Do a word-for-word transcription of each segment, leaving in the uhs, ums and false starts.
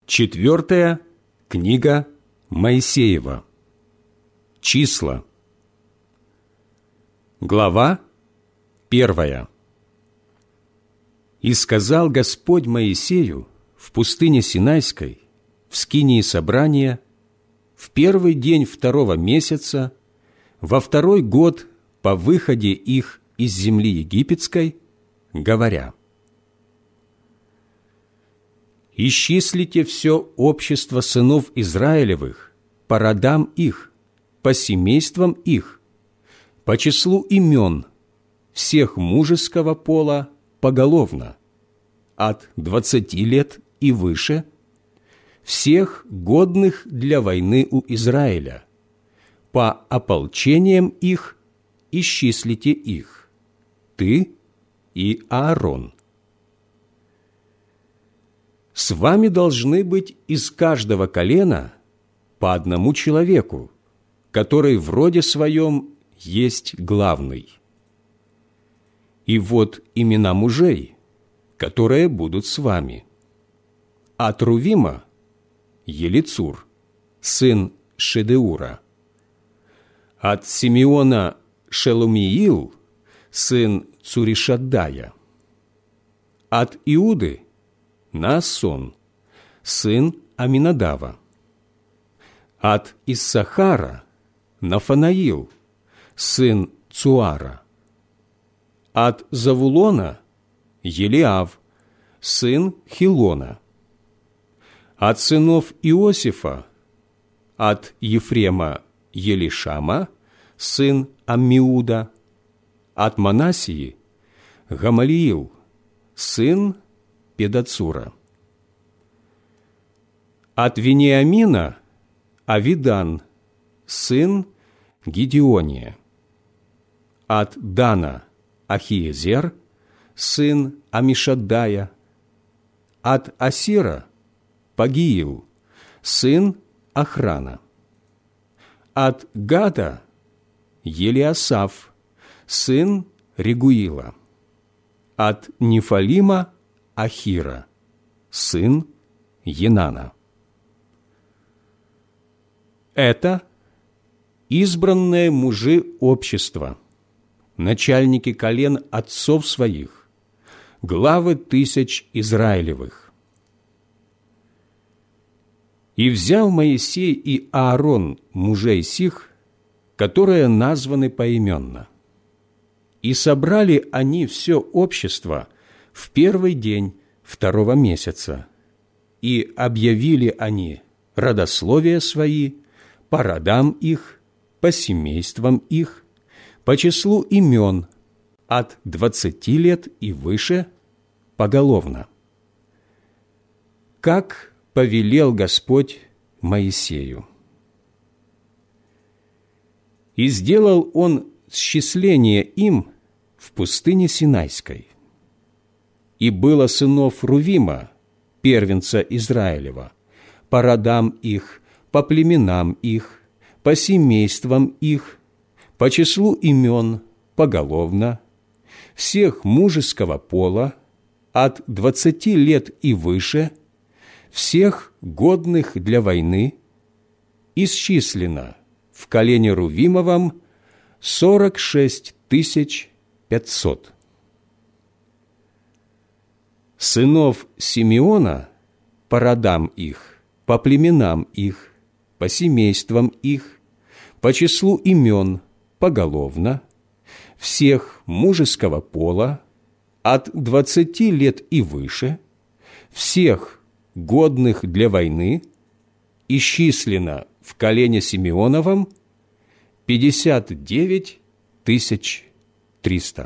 Четвертая книга Моисеева. Числа. Глава первая. «И сказал Господь Моисею в пустыне Синайской, в скинии собрания, в первый день второго месяца, во второй год по выходе их из земли египетской, говоря: исчислите все общество сынов Израилевых по родам их, по семействам их, по числу имен всех мужеского пола поголовно, от двадцати лет и выше, всех годных для войны у Израиля, по ополчениям их исчислите их, ты и Аарон. С вами должны быть из каждого колена по одному человеку, который в роде своем есть главный. И вот имена мужей, которые будут с вами. От Рувима – Елицур, сын Шедеура. От Симеона – Шелумиил, сын Цуришаддая. От Иуды – Наасон, сын Аминадава. От Иссахара – Нафанаил, сын Цуара. От Завулона – Елиав, сын Хилона. От сынов Иосифа, от Ефрема – Елишама, сын Аммиуда. От Манассии – Гамалиил, сын Педацура. От Вениамина – Авидан, сын Гидеония. От Дана – Ахиезер, сын Амишаддая. От Асира – Пагиил, сын Охрана. От Гада – Елиасаф, сын Регуила. От Нефалима – Ахира, сын Енана. Это избранные мужи общества, начальники колен отцов своих, главы тысяч Израилевых. И взял Моисей и Аарон мужей сих, которые названы поименно. И собрали они все общество в первый день второго месяца, и объявили они родословия свои по родам их, по семействам их, по числу имен от двадцати лет и выше поголовно, как повелел Господь Моисею. И сделал он счисление им в пустыне Синайской. И было сынов Рувима, первенца Израилева, по родам их, по племенам их, по семействам их, по числу имен поголовно, всех мужеского пола, от двадцати лет и выше, всех годных для войны, исчислено в колене Рувимовом сорок шесть тысяч пятьсот. Сынов Симеона по родам их, по племенам их, по семействам их, по числу имен поголовно, всех мужеского пола, от двадцати лет и выше, всех годных для войны, исчислено в колене Симеоновом пятьдесят девять тысяч триста.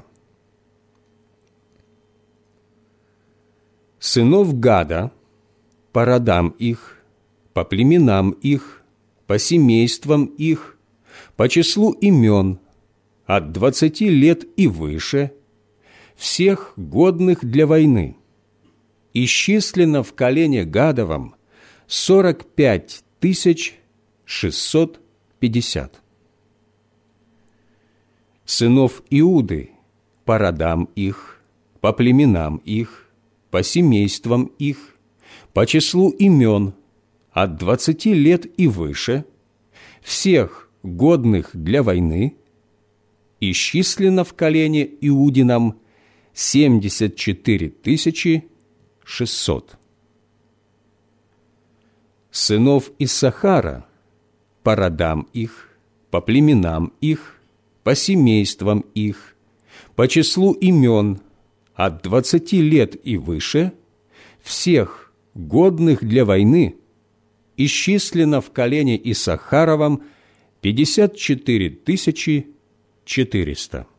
Сынов Гада по родам их, по племенам их, по семействам их, по числу имен, от двадцати лет и выше, всех годных для войны, исчислено в колене Гадовом сорок пять тысяч шестьсот пятьдесят. Сынов Иуды по родам их, по племенам их, по семействам их, по числу имен от двадцати лет и выше, всех годных для войны, исчислено в колене Иудином семьдесят четыре тысячи шестьсот. Сынов Иссахара по родам их, по племенам их, по семействам их, по числу имен от двадцати лет и выше, всех годных для войны, исчислено в колене Иссахаровом пятьдесят четыре тысячи четыреста.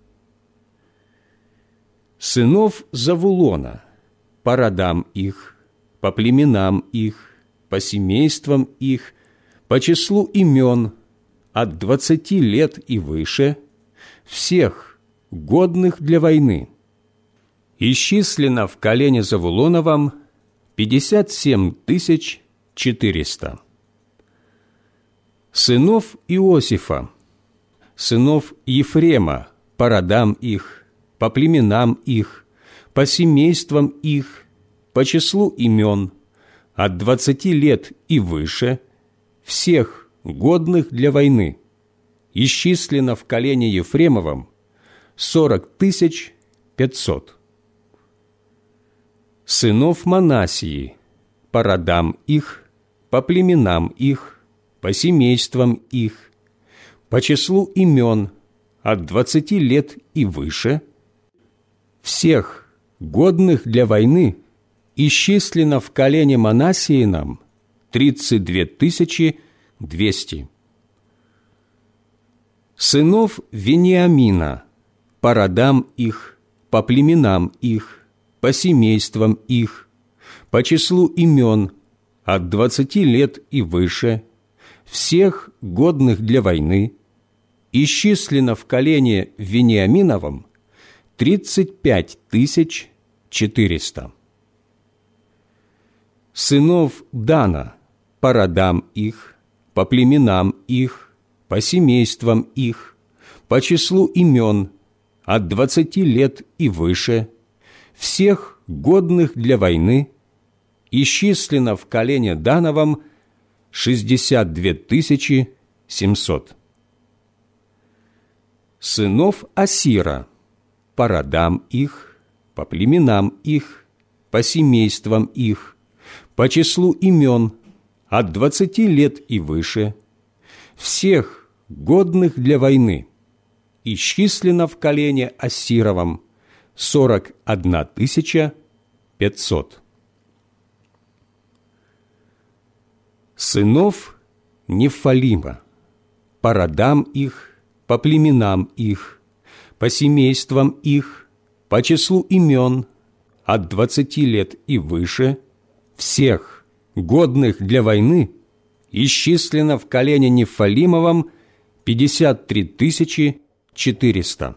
Сынов Завулона по родам их, по племенам их, по семействам их, по числу имен от двадцати лет и выше, всех годных для войны, исчислено в колене Завулоновом пятьдесят семь тысяч четыреста. Сынов Иосифа, сынов Ефрема по родам их, по племенам их, по семействам их, по числу имен от двадцати лет и выше, всех годных для войны, исчислено в колене Ефремовом сорок тысяч пятьсот. Сынов Манассии по родам их, по племенам их, по семействам их, по числу имен от двадцати лет и выше, всех годных для войны, исчислено в колене Манассиином тридцать две тысячи двести. Сынов Вениамина по родам их, по племенам их, по семействам их, по числу имен от двадцати лет и выше, всех годных для войны, исчислено в колене Вениаминовом тридцать пять тысяч четыреста. Сынов Дана по родам их, по племенам их, по семействам их, по числу имен от двадцати лет и выше, всех годных для войны, исчислено в колене Дановом шестьдесят две тысячи семьсот. Сынов Асира по родам их, по племенам их, по семействам их, по числу имен от двадцати лет и выше, всех годных для войны, исчислено в колене Ассировом сорок одна тысяча пятьсот. Сынов Нефалима по родам их, по племенам их, по семействам их, по числу имен от двадцати лет и выше, всех годных для войны, исчислено в колене Нефалимовом пятьдесят три тысячи четыреста.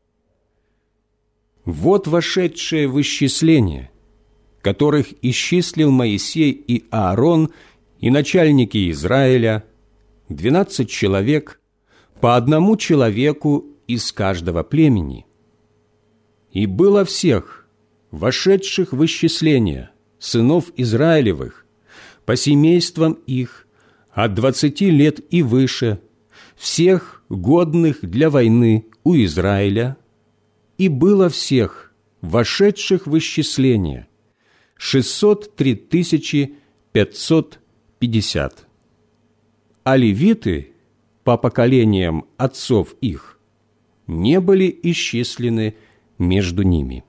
Вот вошедшие в исчисление, которых исчислил Моисей и Аарон и начальники Израиля, двенадцать человек, по одному человеку из каждого племени. И было всех, вошедших в исчисление, сынов Израилевых, по семействам их, от двадцати лет и выше, всех годных для войны у Израиля, и было всех, вошедших в исчисление, шестьсот три тысячи пятьсот пятьдесят. А левиты, по поколениям отцов их, не были исчислены между ними.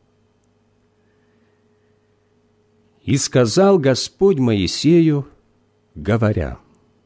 И сказал Господь Моисею, говоря: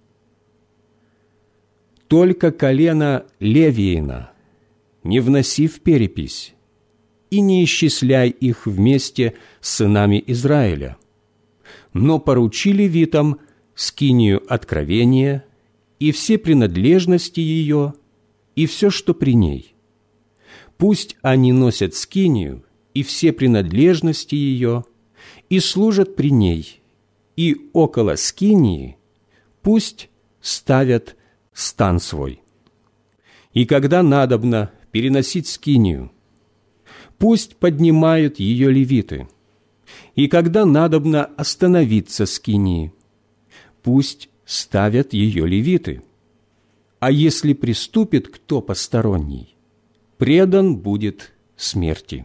«Только колено Левиина не вноси в перепись, и не исчисляй их вместе с сынами Израиля, но поручи левитам скинию откровения и все принадлежности ее, и все, что при ней. Пусть они носят скинию и все принадлежности ее, и служат при ней, и около скинии пусть ставят стан свой. И когда надобно переносить скинию, пусть поднимают ее левиты, И когда надобно остановиться скинии, пусть ставят ее левиты. А если приступит кто посторонний, предан будет смерти.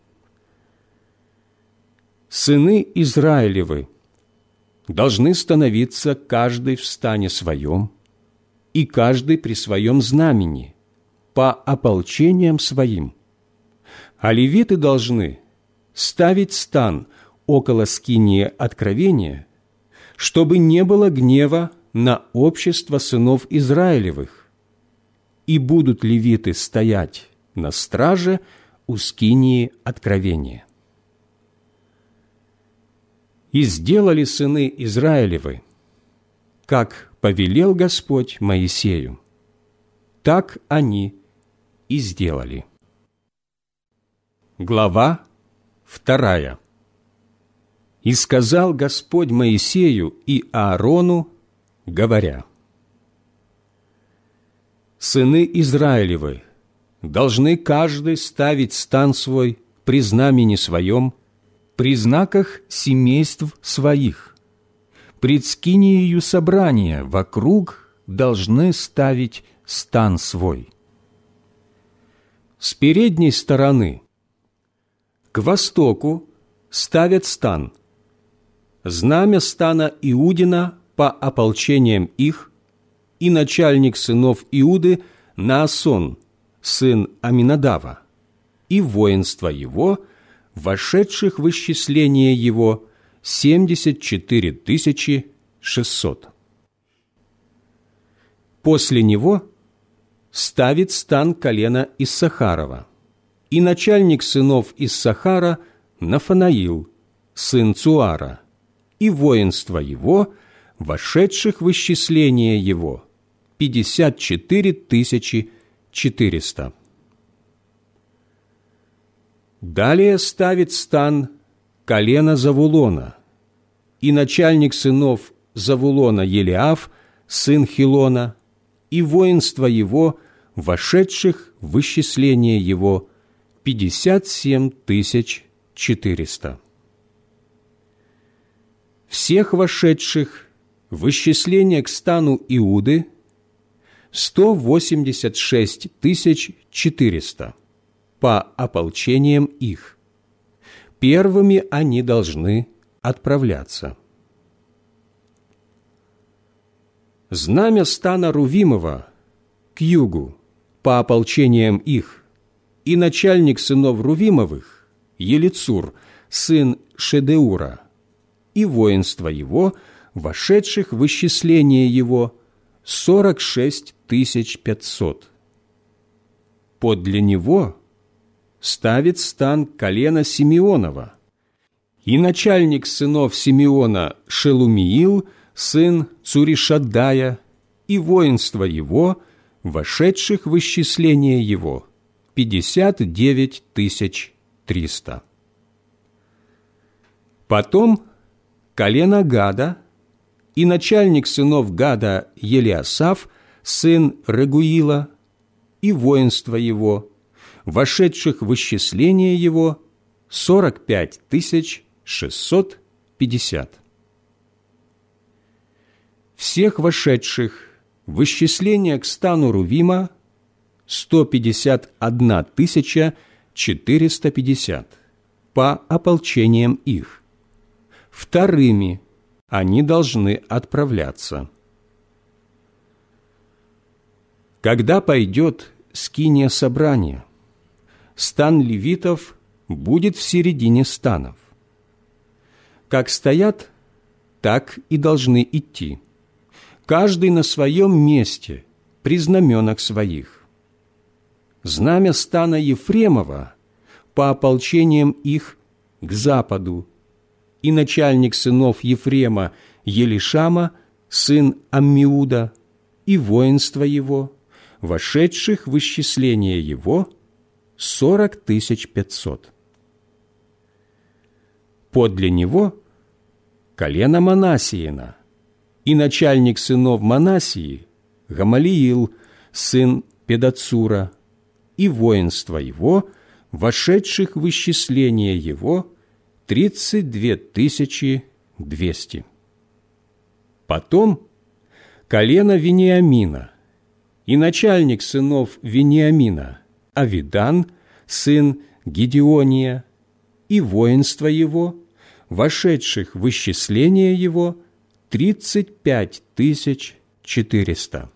Сыны Израилевы должны становиться каждый в стане своем и каждый при своем знамени, по ополчениям своим. А левиты должны ставить стан около скинии откровения, чтобы не было гнева на общество сынов Израилевых, и будут левиты стоять на страже у скинии откровения. И сделали сыны Израилевы, как повелел Господь Моисею, так они и сделали. Глава вторая. И сказал Господь Моисею и Аарону, говоря: «Сыны Израилевы должны каждый ставить стан свой при знамени своем, при знаках семейств своих, пред скиниею собрания вокруг должны ставить стан свой. С передней стороны к востоку ставят стан, знамя стана Иудина по ополчениям их, и начальник сынов Иуды Наасон, сын Аминадава, и воинство его, вошедших в исчисление его, семьдесят четыре тысячи шестьсот. После него ставит стан колена Иссахарова, и начальник сынов Иссахара Нафанаил, сын Цуара, и воинство его, вошедших в исчисление его, пятьдесят четыре тысячи четыреста. Далее ставит стан колена Завулона, и начальник сынов Завулона Елиаф, сын Хилона, и воинство его, вошедших в исчисление его, пятьдесят семь тысяч четыреста. Всех вошедших в исчисление к стану Иуды сто восемьдесят шесть тысяч четыреста по ополчениям их. Первыми они должны отправляться. Знамя стана Рувимова к югу по ополчениям их, и начальник сынов Рувимовых Елицур, сын Шедеура, и воинство его, вошедших в исчисление его, сорок шесть тысяч пятьсот. Подле него ставит стан колена Симеонова, и начальник сынов Симеона Шелумиил, сын Цуришаддая, и воинство его, вошедших в исчисление его, пятьдесят девять тысяч триста. Потом колено Гада, и начальник сынов Гада Елиасаф, сын Регуила, и воинство его, вошедших в исчисление его, сорок пять тысяч шестьсот пятьдесят. Всех вошедших в исчисление к стану Рувима сто пятьдесят одна тысяча четыреста пятьдесят по ополчениям их. Вторыми они должны отправляться. Когда пойдет скиния собрания, стан левитов будет в середине станов. Как стоят, так и должны идти, каждый на своем месте, при знаменах своих. Знамя стана Ефремова по ополчениям их к западу, и начальник сынов Ефрема Елишама, сын Аммиуда, и воинство его, вошедших в исчисление его, сорок тысяч пятьсот. Подле него колено Манассиина, и начальник сынов Манассии Гамалиил, сын Педацура, и воинство его, вошедших в исчисление его, тридцать две тысячи двести. Потом колено Вениамина и начальник сынов Вениамина Авидан, сын Гедеония, и воинство его, вошедших в исчисление его, тридцать пять тысяч четыреста.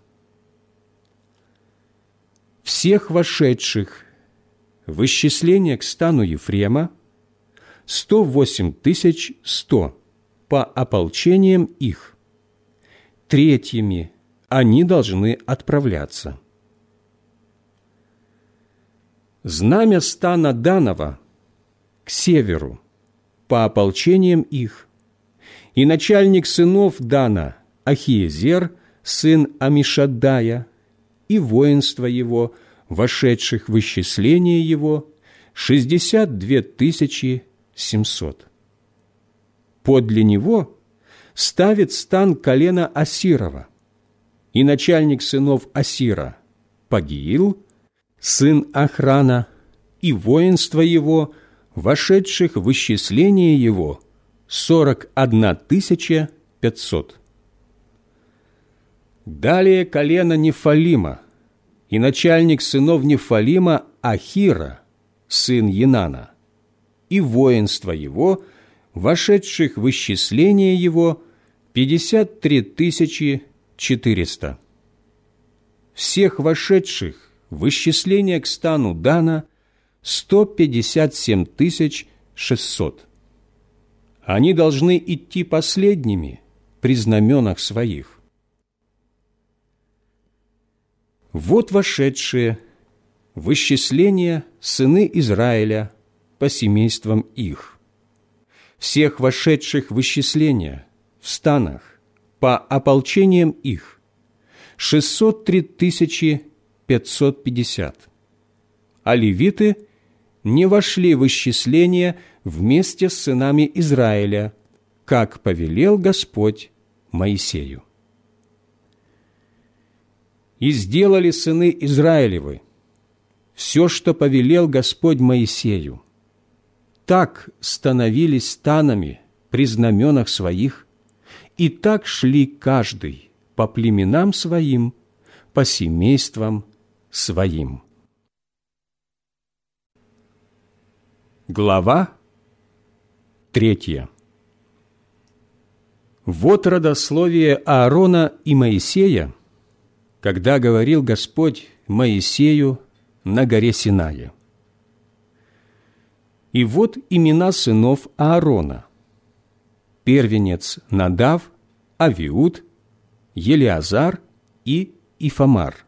Всех вошедших в исчисление к стану Ефрема сто восемь тысяч сто по ополчениям их. Третьими они должны отправляться. Знамя стана Данова к северу по ополчениям их, и начальник сынов Дана Ахиезер, сын Амишаддая, и воинство его, вошедших в исчисление его, шестьдесят две тысячи семьсот. Подле него ставит стан колена Асирова, и начальник сынов Асира Пагиил, сын Охрана, и воинство его, вошедших в исчисление его, сорок одна тысяча пятьсот. Далее колено Нефалима, и начальник сынов Нефалима Ахира, сын Енана, и воинство его, вошедших в исчисление его, пятьдесят три тысячи четыреста. Всех вошедших в исчисление к стану Дана сто пятьдесят семь тысяч шестьсот. Они должны идти последними при знаменах своих. Вот вошедшие в исчисление сыны Израиля по семействам их. Всех вошедших в исчисление в станах по ополчениям их шестьсот три тысячи пятьсот пятьдесят. А левиты не вошли в исчисление вместе с сынами Израиля, как повелел Господь Моисею. И сделали сыны Израилевы все, что повелел Господь Моисею. Так становились станами при знаменах своих, и так шли каждый по племенам своим, по семействам своим. Глава третья. Вот родословие Аарона и Моисея, когда говорил Господь Моисею на горе Синае. И вот имена сынов Аарона: первенец Надав, Авиуд, Елиазар и Ифамар.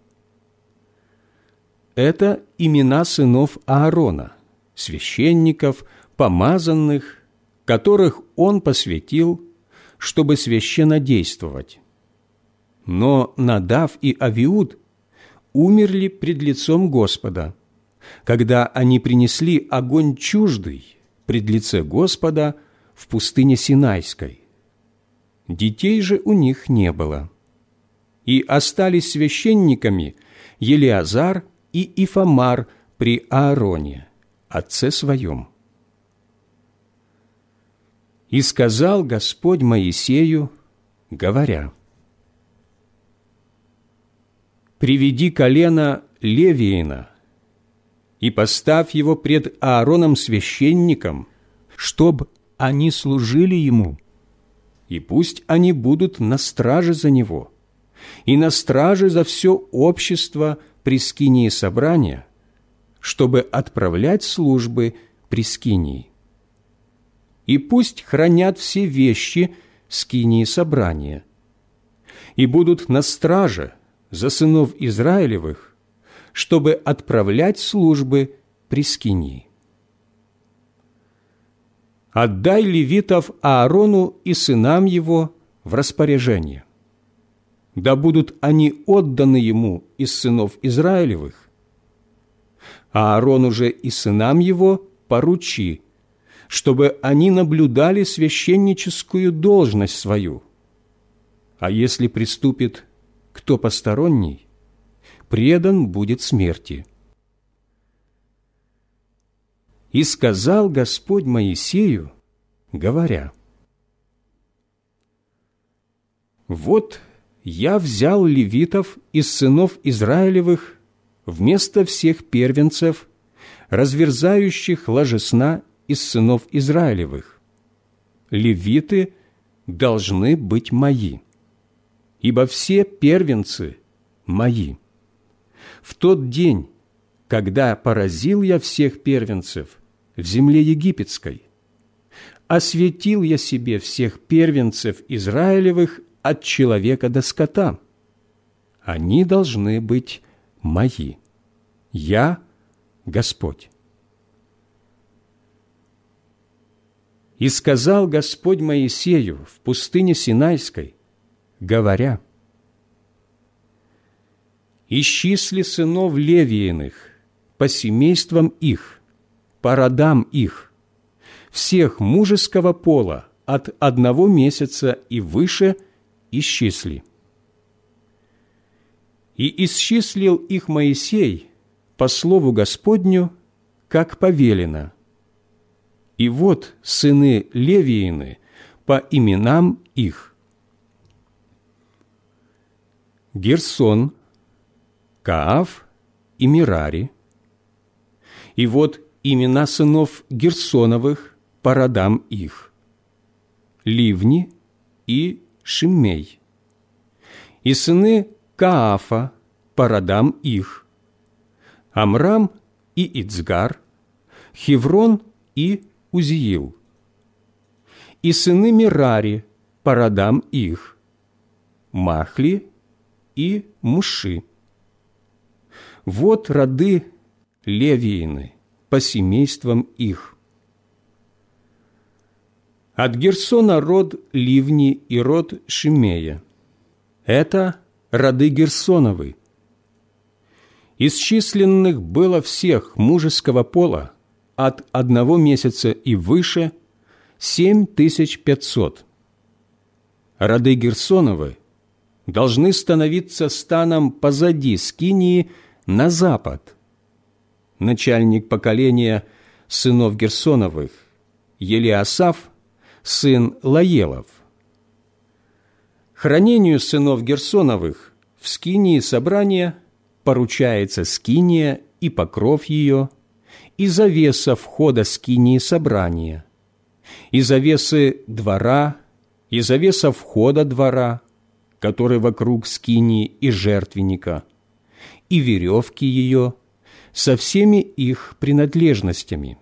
Это имена сынов Аарона, священников, помазанных, которых он посвятил, чтобы священно действовать. Но Надав и Авиуд умерли пред лицом Господа, когда они принесли огонь чуждый пред лице Господа в пустыне Синайской. Детей же у них не было. И остались священниками Елиазар и Ифамар при Аароне, отце своем. И сказал Господь Моисею, говоря: «Приведи колено Левиина и поставь его пред Аароном священником, чтоб они служили ему, и пусть они будут на страже за него, и на страже за все общество при скинии собрания, чтобы отправлять службы при скинии. И пусть хранят все вещи скинии собрания, и будут на страже за сынов Израилевых, чтобы отправлять службы при скинии. Отдай левитов Аарону и сынам его в распоряжение. Да будут они отданы ему из сынов Израилевых. Аарону же и сынам его поручи, чтобы они наблюдали священническую должность свою. А если приступит кто посторонний, предан будет смерти». И сказал Господь Моисею говоря: «Вот я взял левитов из сынов Израилевых вместо всех первенцев, разверзающих ложесна из сынов Израилевых. Левиты должны быть мои, ибо все первенцы мои. В тот день, когда поразил я всех первенцев в земле египетской, осветил я себе всех первенцев Израилевых от человека до скота. Они должны быть мои. Я Господь». «И сказал Господь Моисею в пустыне Синайской, говоря: исчисли сынов Левииных по семействам их, по родам их, всех мужеского пола от одного месяца и выше исчисли. И исчислил их Моисей по слову Господню, как повелено. И вот сыны Левиины по именам их: Герсон, Кааф и Мерари. И вот имена сынов Герсоновых по родам их: Ливни и Шиммей. И сыны Каафа по родам их: Амрам и Ицгар, Хеврон и Узиил. И сыны Мерари по родам их: Махли и Муши. Вот роды Левиины по семействам их. От Герсона род Ливни и род Шимея. Это роды Герсоновы. Исчисленных было всех мужеского пола от одного месяца и выше семь тысяч пятьсот. Роды Герсоновы должны становиться станом позади скинии на запад. Начальник поколения сынов Герсоновых Елиасаф, сын Лаелов. Хранению сынов Герсоновых в скинии собрания поручается скиния и покров ее, и завеса входа скинии собрания, и завесы двора, и завеса входа двора, который вокруг скинии и жертвенника, и веревки ее со всеми их принадлежностями.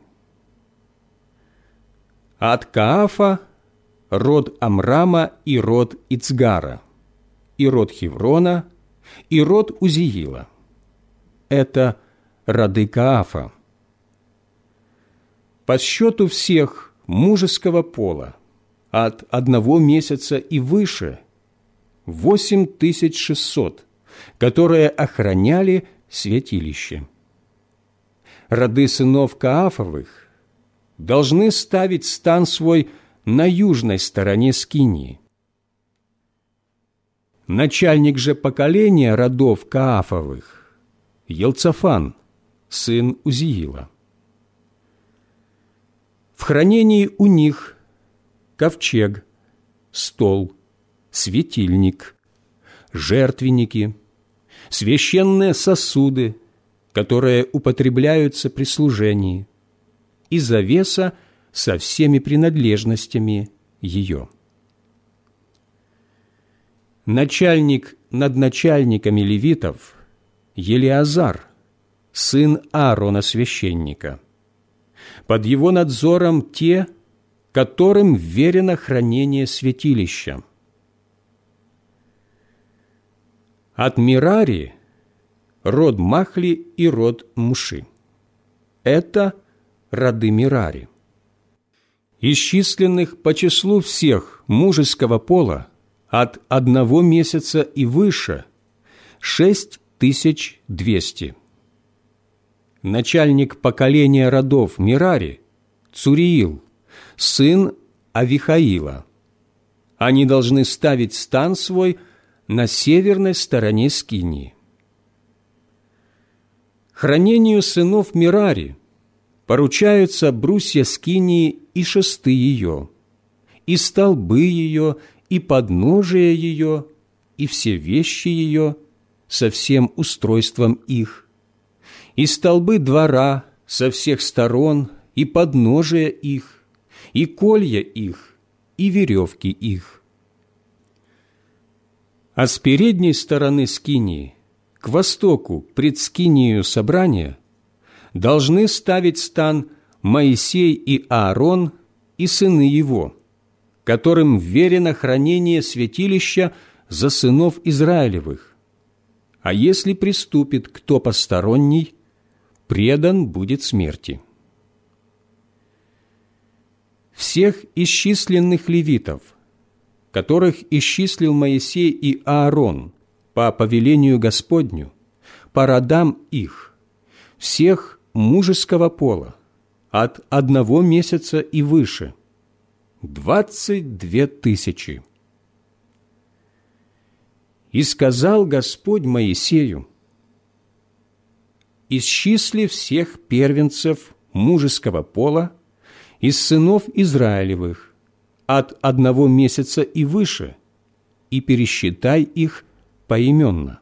От Каафа род Амрама и род Ицгара, и род Хеврона, и род Узиила. Это роды Каафа. По счету всех мужеского пола от одного месяца и выше восемь тысяч шестьсот, которые охраняли святилище. Роды сынов Каафовых должны ставить стан свой на южной стороне скинии. Начальник же поколения родов Каафовых Елцафан, сын Узиила. В хранении у них ковчег, стол, светильник, жертвенники, священные сосуды, которые употребляются при служении, и завеса со всеми принадлежностями ее. Начальник над начальниками левитов Елиазар, сын Аарона священника. Под его надзором те, которым верено хранение святилища. От Мерари род Махли и род Муши. Это роды Мерари. Исчисленных по числу всех мужеского пола от одного месяца и выше шесть тысяч двести. Начальник поколения родов Мерари Цуриил, сын Авихаила. Они должны ставить стан свой на северной стороне скинии. Хранению сынов Мерари поручаются брусья скинии и шесты ее, и столбы ее, и подножие ее, и все вещи ее, со всем устройством их, и столбы двора со всех сторон, и подножия их, и колья их, и веревки их. А с передней стороны скинии, к востоку, пред скинию собрания, должны ставить стан Моисей и Аарон и сыны его, которым верено хранение святилища за сынов Израилевых. А если приступит кто посторонний, предан будет смерти. Всех исчисленных левитов, которых исчислил Моисей и Аарон по повелению Господню, по родам их, всех мужеского пола, от одного месяца и выше, двадцать две тысячи. И сказал Господь Моисею: «Исчисли всех первенцев мужеского пола из сынов Израилевых от одного месяца и выше, и пересчитай их поименно.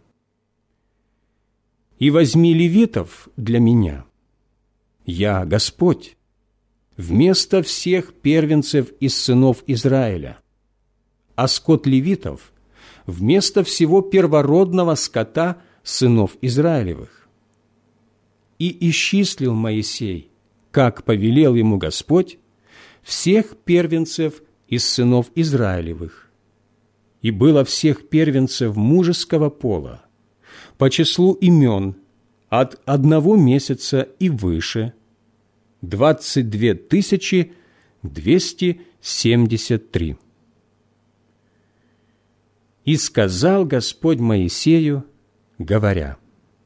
И возьми левитов для меня, я Господь, вместо всех первенцев из сынов Израиля, а скот левитов вместо всего первородного скота сынов Израилевых. И исчислил Моисей, как повелел ему Господь, всех первенцев из сынов Израилевых. И было всех первенцев мужеского пола, по числу имен, от одного месяца и выше, двадцать две тысячи двести семьдесят три. И сказал Господь Моисею, говоря: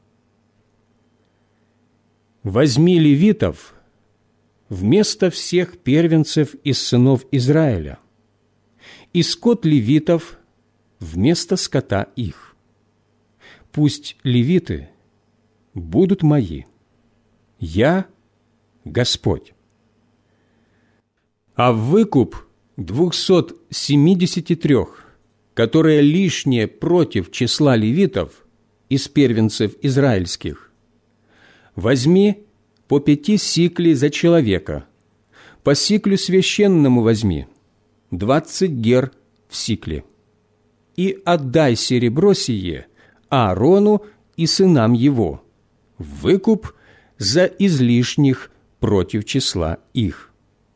«Возьми левитов вместо всех первенцев из сынов Израиля, и скот левитов вместо скота их. Пусть левиты будут мои. Я Господь. А в выкуп двухсот семидесяти трех, которые лишние против числа левитов из первенцев израильских, возьми по пяти сиклей за человека, по сиклю священному возьми, двадцать гер в сикле, и отдай серебро сие Аарону и сынам его, в выкуп за излишних против числа их».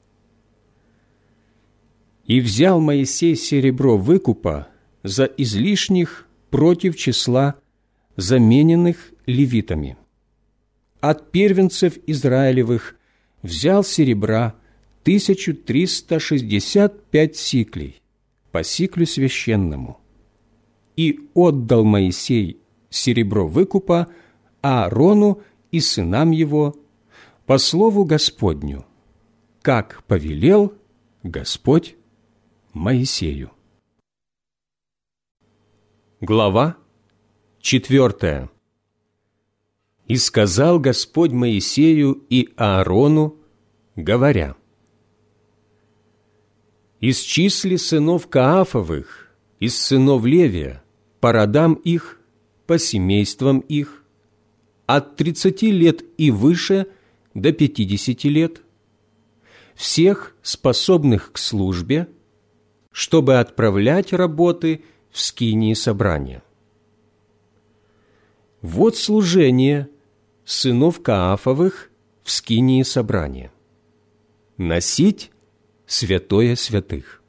И взял Моисей серебро выкупа за излишних против числа замененных левитами. От первенцев Израилевых взял серебра тысячу триста шестьдесят пять сиклей по сиклю священному. И отдал Моисей серебро выкупа Аарону и сынам его по слову Господню, как повелел Господь Моисею. Глава четвертая. И сказал Господь Моисею и Аарону, говоря: «Исчисли сынов Каафовых из сынов Левия по родам их, по семействам их, от тридцати лет и выше до пятидесяти лет, всех способных к службе, чтобы отправлять работы в скинии собрания. Вот служение сынов Каафовых в скинии собрания: носить святое святых.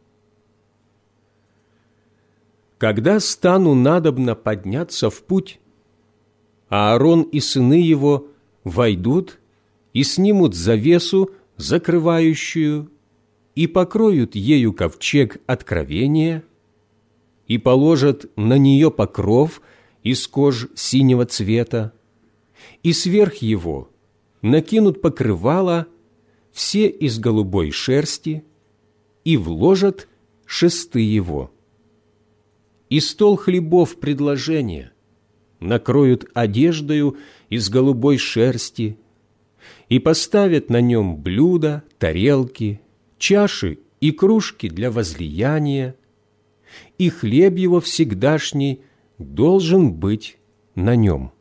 Когда стану надобно подняться в путь, Аарон и сыны его войдут и снимут завесу, закрывающую, и покроют ею ковчег откровения, и положат на нее покров из кож синего цвета, и сверх его накинут покрывало все из голубой шерсти, и вложат шесты его. И стол хлебов предложения накроют одеждою из голубой шерсти, и поставят на нем блюда, тарелки, чаши и кружки для возлияния, и хлеб его всегдашний должен быть на нем.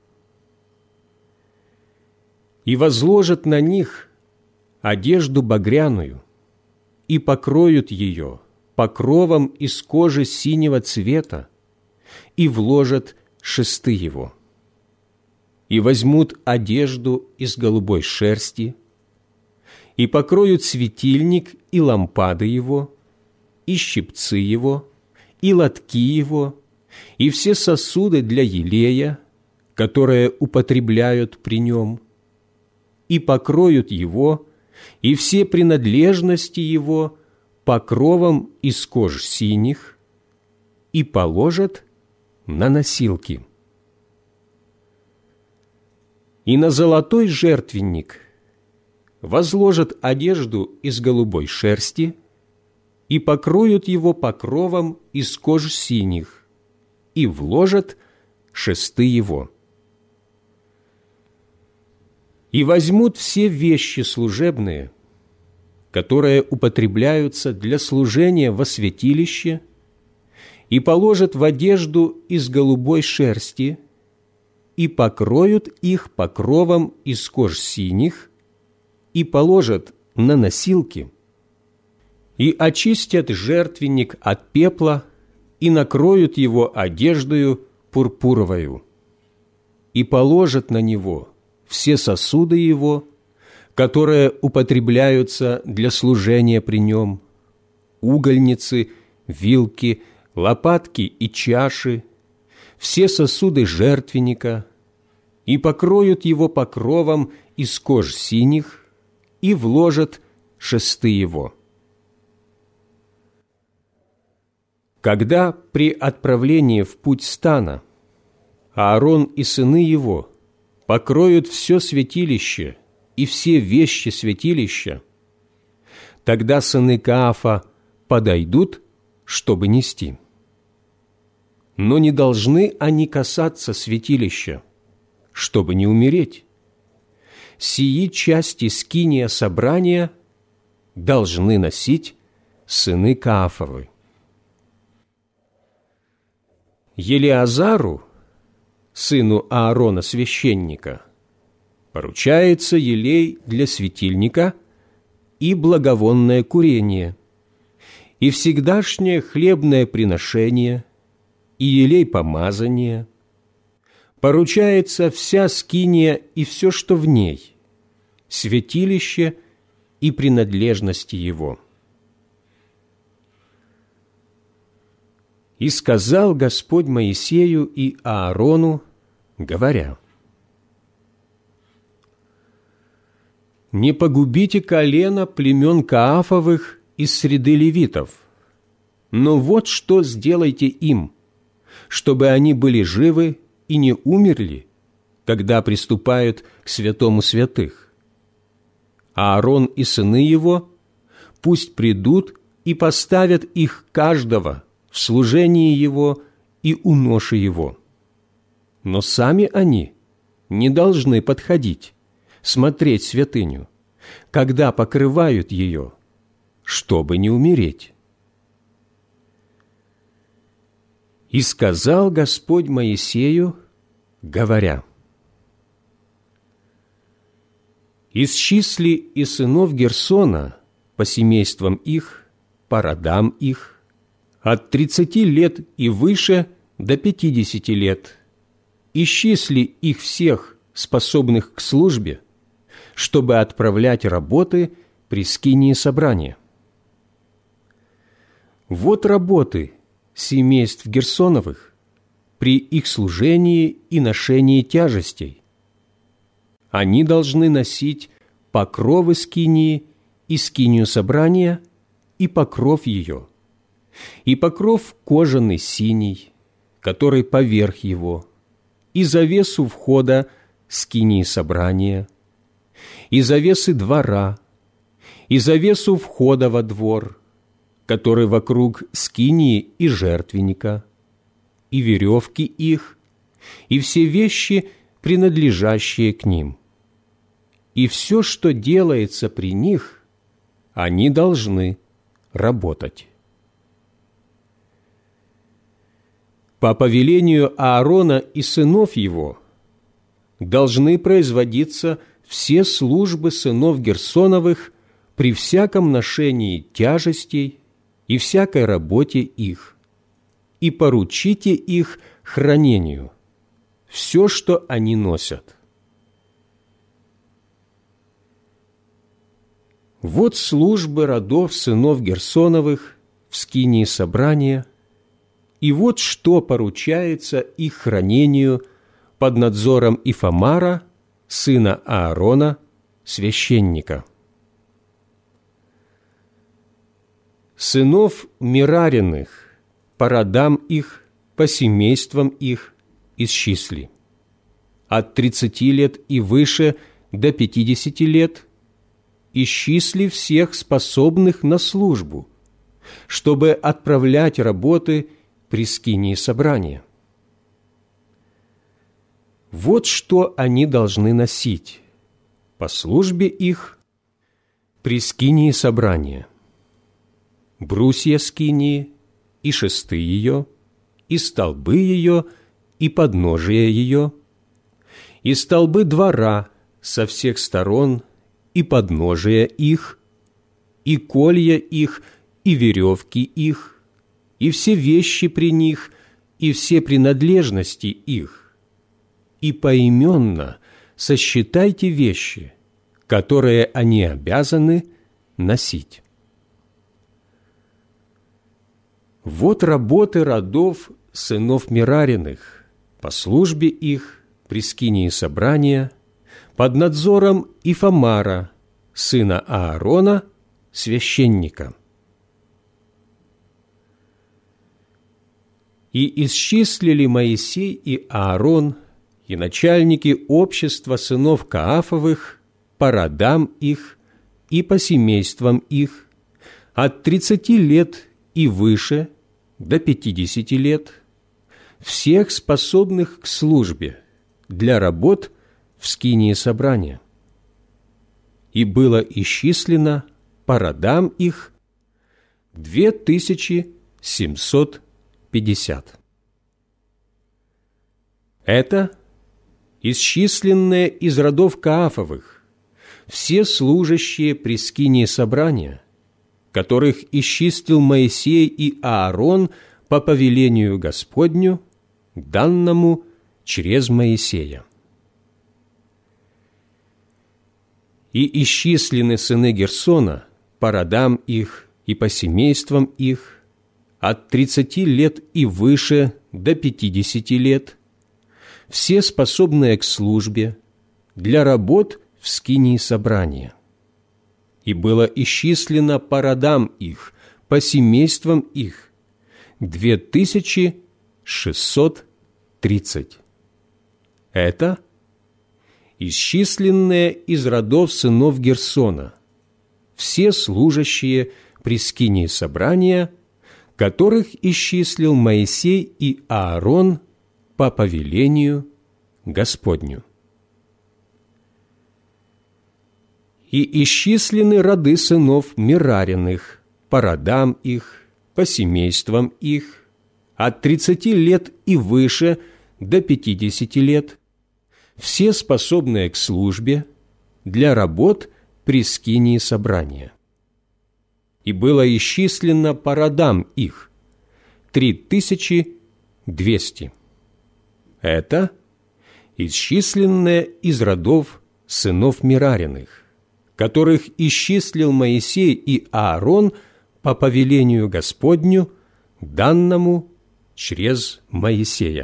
И возложат на них одежду багряную, и покроют ее покровом из кожи синего цвета, и вложат шесты его. И возьмут одежду из голубой шерсти, и покроют светильник и лампады его, и щипцы его, и лотки его, и все сосуды для елея, которые употребляют при нем, и покроют его, и все принадлежности его покровом из кож синих, и положат на носилки. И на золотой жертвенник возложат одежду из голубой шерсти и покроют его покровом из кож синих, и вложат шесты его. И возьмут все вещи служебные, которые употребляются для служения во святилище, и положат в одежду из голубой шерсти, и покроют их покровом из кож синих, и положат на носилки, и очистят жертвенник от пепла, и накроют его одеждою пурпуровою, и положат на него все сосуды его, которые употребляются для служения при нем, угольницы, вилки, лопатки и чаши, все сосуды жертвенника, и покроют его покровом из кож синих, и вложат шесты его. Когда при отправлении в путь стана Аарон и сыны его покроют все святилище и все вещи святилища, тогда сыны Каафа подойдут, чтобы нести. Но не должны они касаться святилища, чтобы не умереть. Сии части скиния собрания должны носить сыны Каафовы. Елеазару, сыну Аарона священника, поручается елей для светильника и благовонное курение, и всегдашнее хлебное приношение, и елей помазания. Поручается вся скиния и все, что в ней, святилище и принадлежности его. И сказал Господь Моисею и Аарону, говоря: «Не погубите колено племен Каафовых из среды левитов, но вот что сделайте им, чтобы они были живы и не умерли, когда приступают к святому святых. Аарон и сыны его пусть придут и поставят их каждого в служении его и у ноши его. Но сами они не должны подходить, смотреть святыню, когда покрывают ее, чтобы не умереть». И сказал Господь Моисею, говоря: «Исчисли и сынов Герсона по семействам их, по родам их, от тридцати лет и выше до пятидесяти лет, исчисли их всех, способных к службе, чтобы отправлять работы при скинии собрания. Вот работы семейств Герсоновых при их служении и ношении тяжестей. Они должны носить покровы скинии и скинию собрания, и покров ее, и покров кожаный синий, который поверх его, и завесу входа скинии собрания, и завесы двора, и завесу входа во двор, который вокруг скинии и жертвенника, и веревки их, и все вещи, принадлежащие к ним. И все, что делается при них, они должны работать. По повелению Аарона и сынов его должны производиться все службы сынов Герсоновых при всяком ношении тяжестей и всякой работе их, и поручите их хранению, все, что они носят. Вот службы родов сынов Герсоновых в скинии собрания, и вот что поручается их хранению под надзором Ифамара, сына Аарона, священника. Сынов Мерариных по родам их, по семействам их исчисли. От тридцати лет и выше до пятидесяти лет исчисли всех способных на службу, чтобы отправлять работы при скинии собрания. Вот что они должны носить по службе их при скинии собрания: брусья скинии, и шесты ее, и столбы ее, и подножия ее, и столбы двора со всех сторон, и подножия их, и колья их, и веревки их, и все вещи при них, и все принадлежности их. И поименно сосчитайте вещи, которые они обязаны носить. Вот работы родов сынов Мерариных по службе их при скинии собрания под надзором Ифамара, сына Аарона, священника. И исчислили Моисей и Аарон, и начальники общества сынов Каафовых по родам их и по семействам их от тридцати лет и выше до пятидесяти лет, всех способных к службе для работ в скинии собрания. И было исчислено по родам их две тысячи семьсот пятьдесят. Это исчисленные из родов Каафовых все служащие при скинии собрания, которых исчислил Моисей и Аарон по повелению Господню, данному через Моисея. И исчислены сыны Герсона по родам их и по семействам их от тридцати лет и выше до пятидесяти лет, все способные к службе для работ в скинии собрания. И было исчислено по родам их, по семействам их, две тысячи шестьсот тридцать. Это исчисленные из родов сынов Герсона, все служащие при скинии собрания, которых исчислил Моисей и Аарон по повелению Господню. И исчислены роды сынов Мерариных по родам их, по семействам их, от тридцати лет и выше до пятидесяти лет, все способные к службе для работ при скинии собрания. И было исчислено по родам их три тысячи двести. Это исчисленные из родов сынов Мерариных, которых исчислил Моисей и Аарон по повелению Господню, данному через Моисея.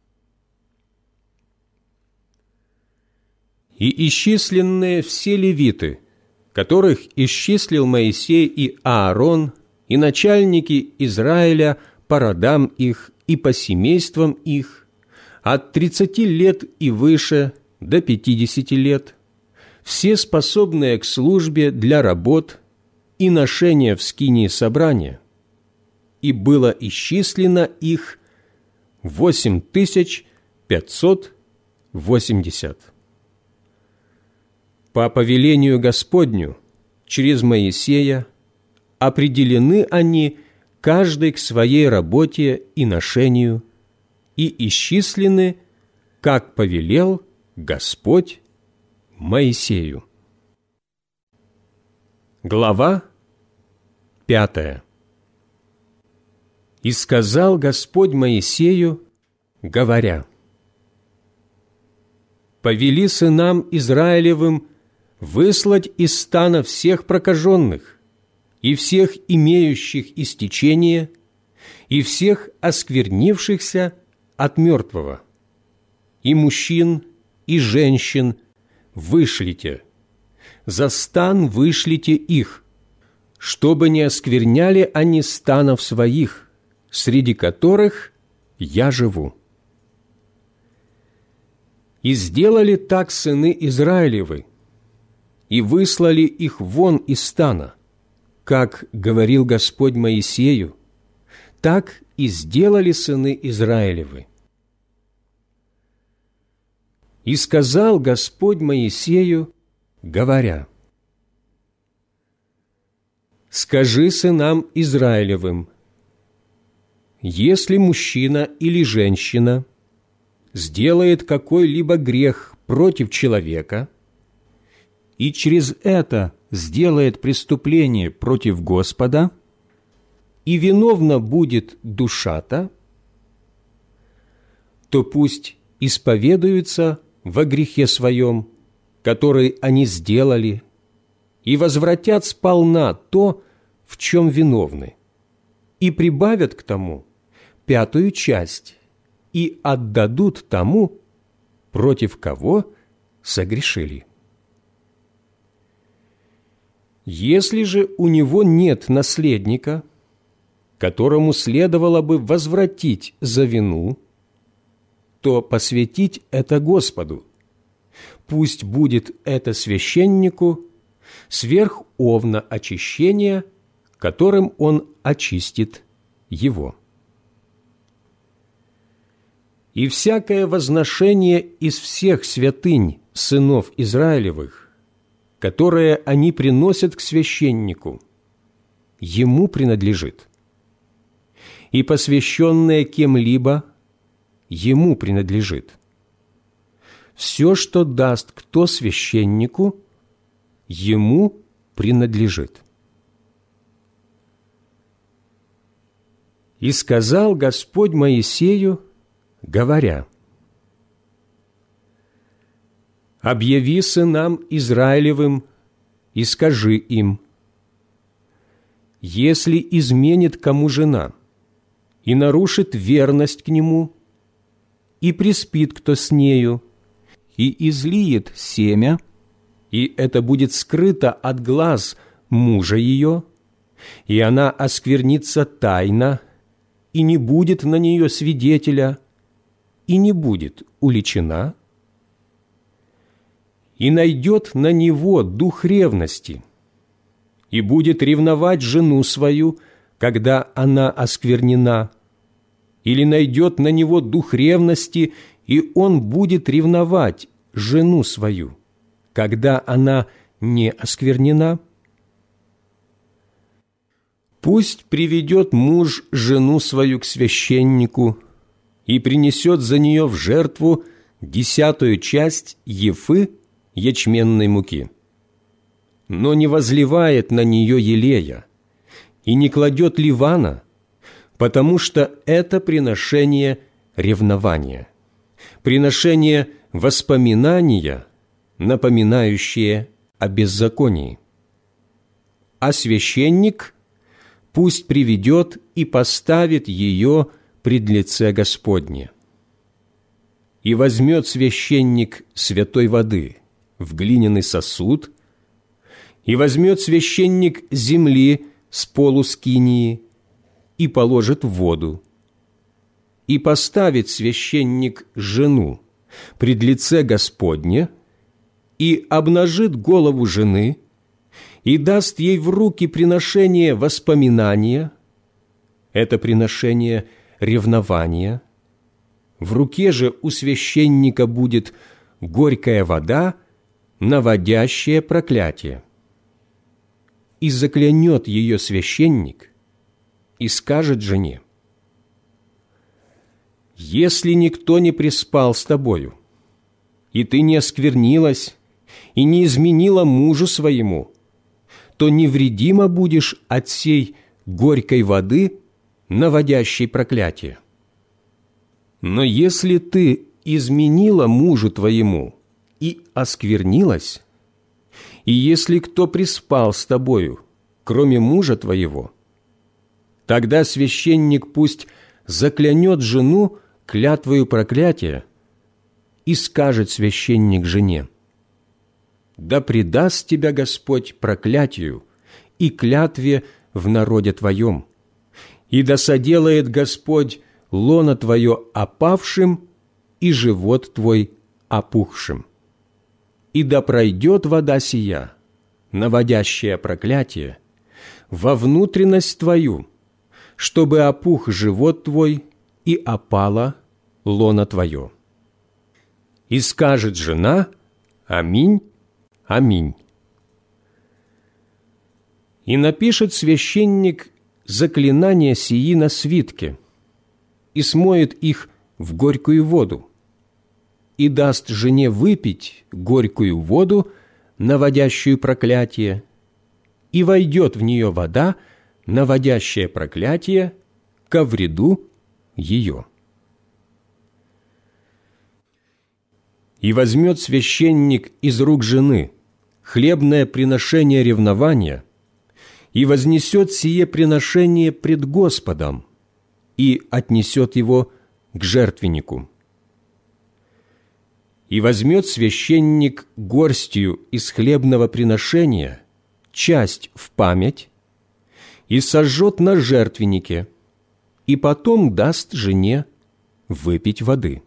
И исчисленные все левиты, которых исчислил Моисей и Аарон, и начальники Израиля по родам их и по семействам их, от тридцати лет и выше до пятидесяти лет, все способные к службе для работ и ношения в скинии собрания, и было исчислено их восемь тысяч пятьсот восемьдесят. По повелению Господню через Моисея определены они каждый к своей работе и ношению, и исчислены, как повелел Господь Моисею. Глава пятая. «И сказал Господь Моисею, говоря: повели сынам Израилевым выслать из стана всех прокаженных, и всех имеющих истечение, и всех осквернившихся от мертвого, и мужчин, и женщин вышлите, за стан вышлите их, чтобы не оскверняли они станов своих, среди которых я живу. И сделали так сыны Израилевы, и выслали их вон из стана, как говорил Господь Моисею, так и сделали сыны Израилевы. И сказал Господь Моисею, говоря: скажи сынам Израилевым: если мужчина или женщина сделает какой-либо грех против человека и через это сделает преступление против Господа, и виновна будет душа-то, то пусть исповедуются во грехе своем, который они сделали, и возвратят сполна то, в чем виновны, и прибавят к тому пятую часть, и отдадут тому, против кого согрешили. Если же у него нет наследника, которому следовало бы возвратить за вину, то посвятить это Господу. Пусть будет это священнику сверх овна очищения, которым он очистит его. И всякое возношение из всех святынь сынов Израилевых, которое они приносят к священнику, ему принадлежит. И посвященное кем-либо ему принадлежит. Все, что даст кто священнику, ему принадлежит. И сказал Господь Моисею, говоря: объяви сынам Израилевым и скажи им: если изменит кому жена и нарушит верность к нему, и приспит кто с нею, и излиет семя, и это будет скрыто от глаз мужа ее, и она осквернится тайно, и не будет на нее свидетеля, и не будет уличена, и найдет на него дух ревности, и будет ревновать жену свою, когда она осквернена, или найдет на него дух ревности, и он будет ревновать жену свою, когда она не осквернена, пусть приведет муж жену свою к священнику и принесет за нее в жертву десятую часть ефы ячменной муки, но не возливает на нее елея и не кладет ливана, потому что это приношение ревнования, приношение воспоминания, напоминающее о беззаконии. А священник пусть приведет и поставит ее пред лице Господне. И возьмет священник святой воды в глиняный сосуд, и возьмет священник земли с полу скинии, и положит в воду, и поставит священник жену пред лице Господне, и обнажит голову жены, и даст ей в руки приношение воспоминания, это приношение ревнования, в руке же у священника будет горькая вода, наводящая проклятие. и заклянет ее священник, и скажет жене: «Если никто не приспал с тобою, и ты не осквернилась и не изменила мужу своему, то невредима будешь от сей горькой воды, наводящей проклятие. Но если ты изменила мужу твоему и осквернилась, и если кто приспал с тобою, кроме мужа твоего, тогда священник пусть заклянет жену клятвою проклятия, и скажет священник жене: да предаст тебя Господь проклятию и клятве в народе твоем, и да соделает Господь лоно твое опавшим и живот твой опухшим. И да пройдет вода сия, наводящая проклятие, во внутренность твою, чтобы опух живот твой и опало лоно твое. И скажет жена: аминь, аминь. И напишет священник заклинания сии на свитке, и смоет их в горькую воду, и даст жене выпить горькую воду, наводящую проклятие, и войдет в нее вода, наводящая проклятие, ко вреду ее. И возьмет священник из рук жены хлебное приношение ревнования и вознесет сие приношение пред Господом и отнесет его к жертвеннику. И возьмет священник горстью из хлебного приношения часть в память и сожжет на жертвеннике, и потом даст жене выпить воды.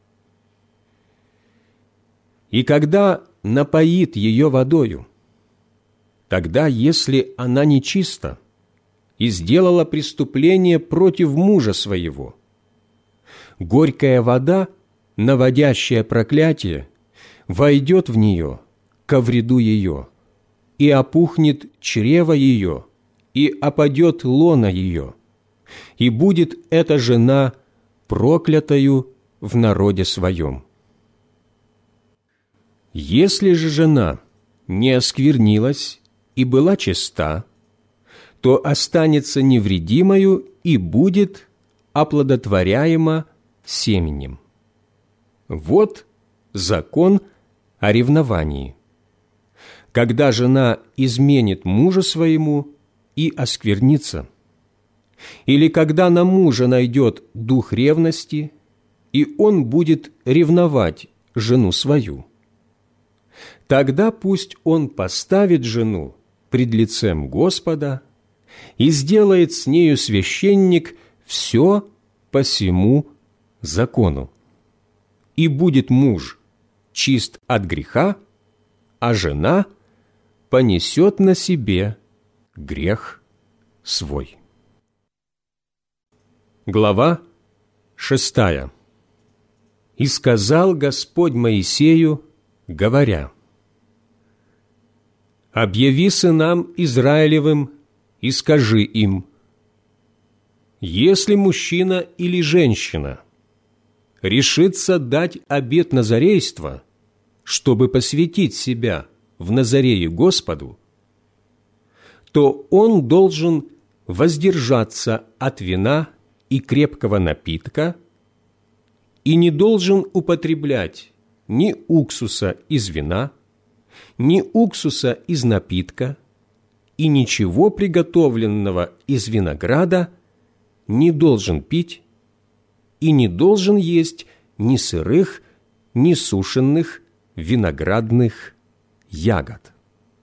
И когда напоит ее водою, тогда, если она нечиста и сделала преступление против мужа своего, горькая вода, наводящая проклятие, войдет в нее ко вреду ее, и опухнет чрево ее, и опадет лона ее, и будет эта жена проклятою в народе своем. Если же жена не осквернилась и была чиста, то останется невредимою и будет оплодотворяема семенем. Вот закон о ревновании. Когда жена изменит мужу своему и осквернится, или когда на мужа найдет дух ревности, и он будет ревновать жену свою, тогда пусть он поставит жену пред лицем Господа и сделает с нею священник все по сему закону. И будет муж чист от греха, а жена понесет на себе грех свой. Глава шестая. «И сказал Господь Моисею, говоря: объяви сынам Израилевым и скажи им: если мужчина или женщина решится дать обет назарейства, чтобы посвятить себя в Назарее Господу, то он должен воздержаться от вина и крепкого напитка и не должен употреблять ни уксуса из вина, ни уксуса из напитка и ничего приготовленного из винограда не должен пить и не должен есть ни сырых, ни сушеных виноградных ягод.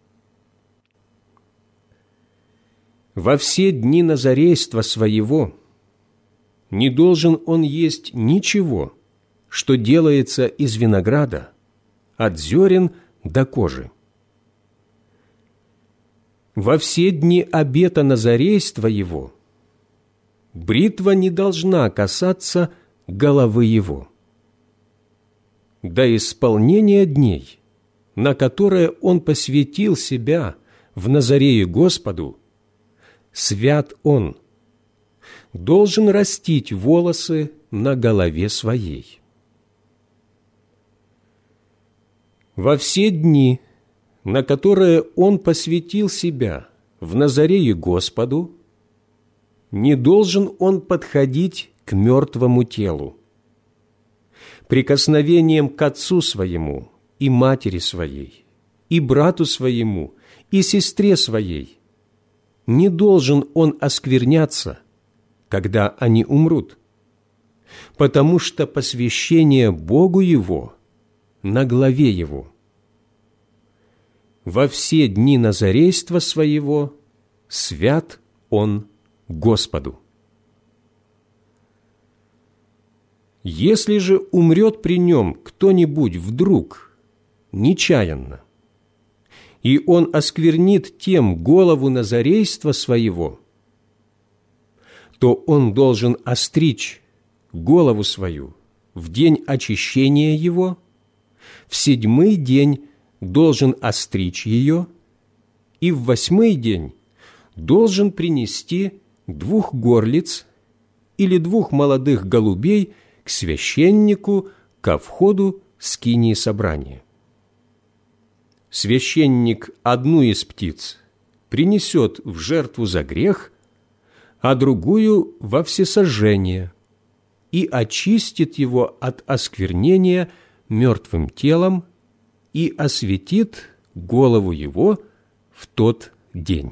Во все дни назарейства своего не должен он есть ничего, что делается из винограда, от зерен до кожи. Во все дни обета назарейства его бритва не должна касаться головы его. До исполнения дней, на которое он посвятил себя в Назарее Господу, свят он, должен растить волосы на голове своей. Во все дни, на которые он посвятил себя в Назарее Господу, не должен он подходить к мертвому телу. Прикосновением к отцу своему и матери своей, и брату своему, и сестре своей не должен он оскверняться, когда они умрут, потому что посвящение Богу его на главе его. Во все дни назарейства своего свят он Господу. Если же умрет при нем кто-нибудь вдруг, нечаянно, и он осквернит тем голову назарейства своего, то он должен остричь голову свою в день очищения его, в седьмой день должен остричь ее, и в восьмой день должен принести двух горлиц или двух молодых голубей к священнику ко входу скинии собрания. Священник одну из птиц принесет в жертву за грех, а другую во всесожжение, и очистит его от осквернения мертвым телом и осветит голову его в тот день.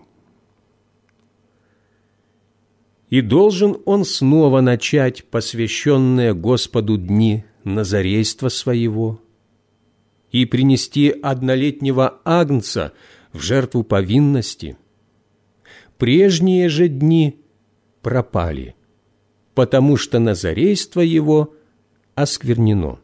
И должен он снова начать посвященные Господу дни назарейства своего и принести однолетнего агнца в жертву повинности. Прежние же дни пропали, потому что назарейство его осквернено.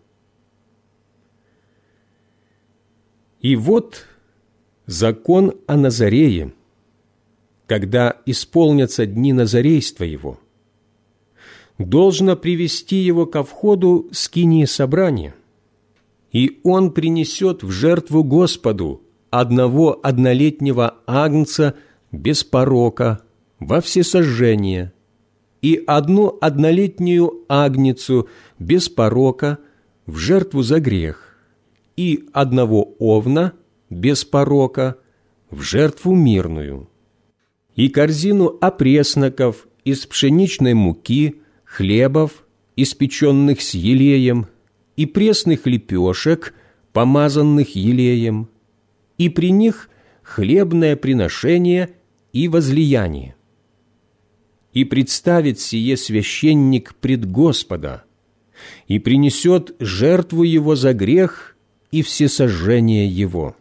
И вот закон о Назарее, когда исполнятся дни назарейства его, должно привести его ко входу скинии собрания, и он принесет в жертву Господу одного однолетнего агнца без порока во всесожжение и одну однолетнюю агнецу без порока в жертву за грех и одного овна без порока в жертву мирную, и корзину опресноков из пшеничной муки, хлебов, испеченных с елеем, и пресных лепешек, помазанных елеем, и при них хлебное приношение и возлияние. И представит сие священник пред Господа, и принесет жертву его за грех и всесожжение его.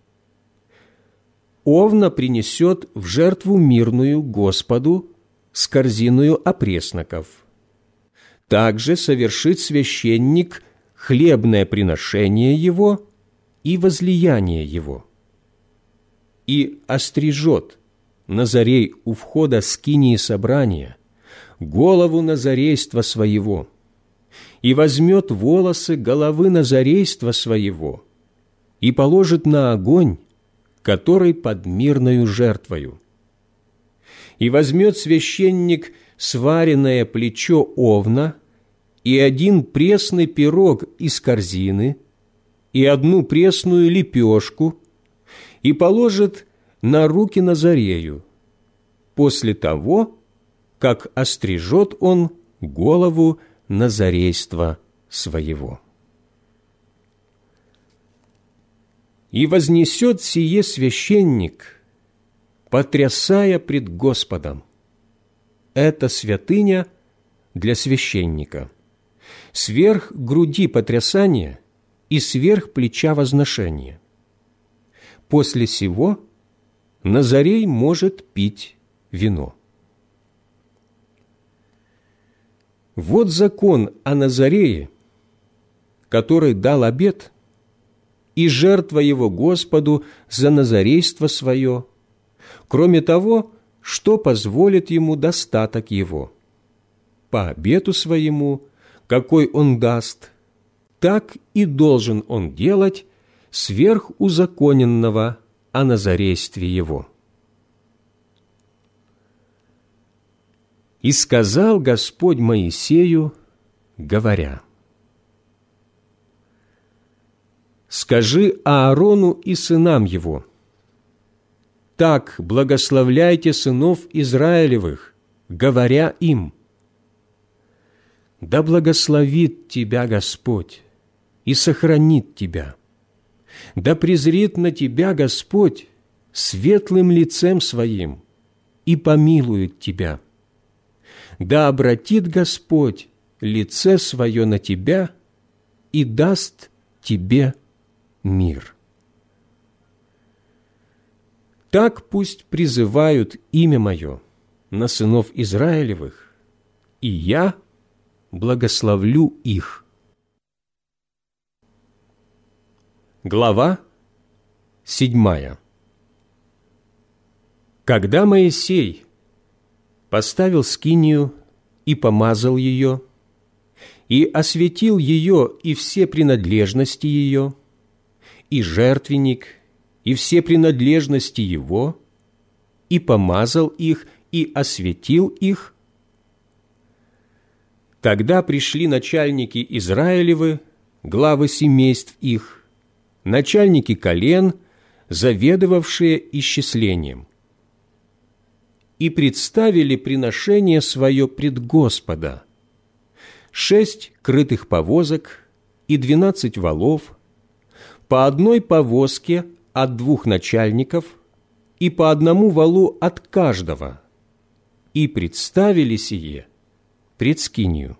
Овна принесет в жертву мирную Господу с корзиною опресноков. Также совершит священник хлебное приношение его и возлияние его. И острижет Назарей у входа скинии собрания голову назарейства своего, и возьмет волосы головы назарейства своего, и положит на огонь, который под мирною жертвою. И возьмет священник сваренное плечо овна, и один пресный пирог из корзины, и одну пресную лепешку, и положит на руки Назарею, после того, как острижет он голову назарейства своего. И вознесет сие священник, потрясая пред Господом. Это святыня для священника, сверх груди потрясания и сверх плеча возношения. После сего Назарей может пить вино. Вот закон о Назарее, который дал обет, и жертва его Господу за назарейство свое, кроме того, что позволит ему достаток его. По обету своему, какой он даст, так и должен он делать сверх узаконенного о назарействе его. И сказал Господь Моисею, говоря: «Скажи Аарону и сынам его: так благословляйте сынов Израилевых, говоря им: да благословит тебя Господь и сохранит тебя, да презрит на тебя Господь светлым лицем Своим и помилует тебя, да обратит Господь лице Свое на тебя и даст тебе мир. Так пусть призывают имя Мое на сынов Израилевых, и Я благословлю их». Глава седьмая. Когда Моисей поставил скинию и помазал ее, и осветил ее и все принадлежности ее, и жертвенник, и все принадлежности его, и помазал их, и осветил их, тогда пришли начальники Израилевы, главы семейств их, начальники колен, заведовавшие исчислением, и представили приношение свое пред Господа: шесть крытых повозок и двенадцать валов, по одной повозке от двух начальников и по одному валу от каждого, и представили сие пред скинию.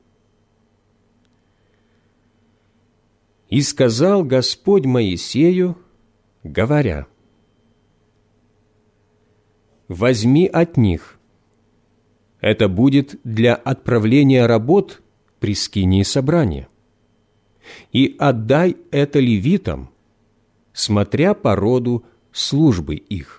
И сказал Господь Моисею, говоря: возьми от них, это будет для отправления работ при скинии собрания, и отдай это левитам, смотря по роду службы их.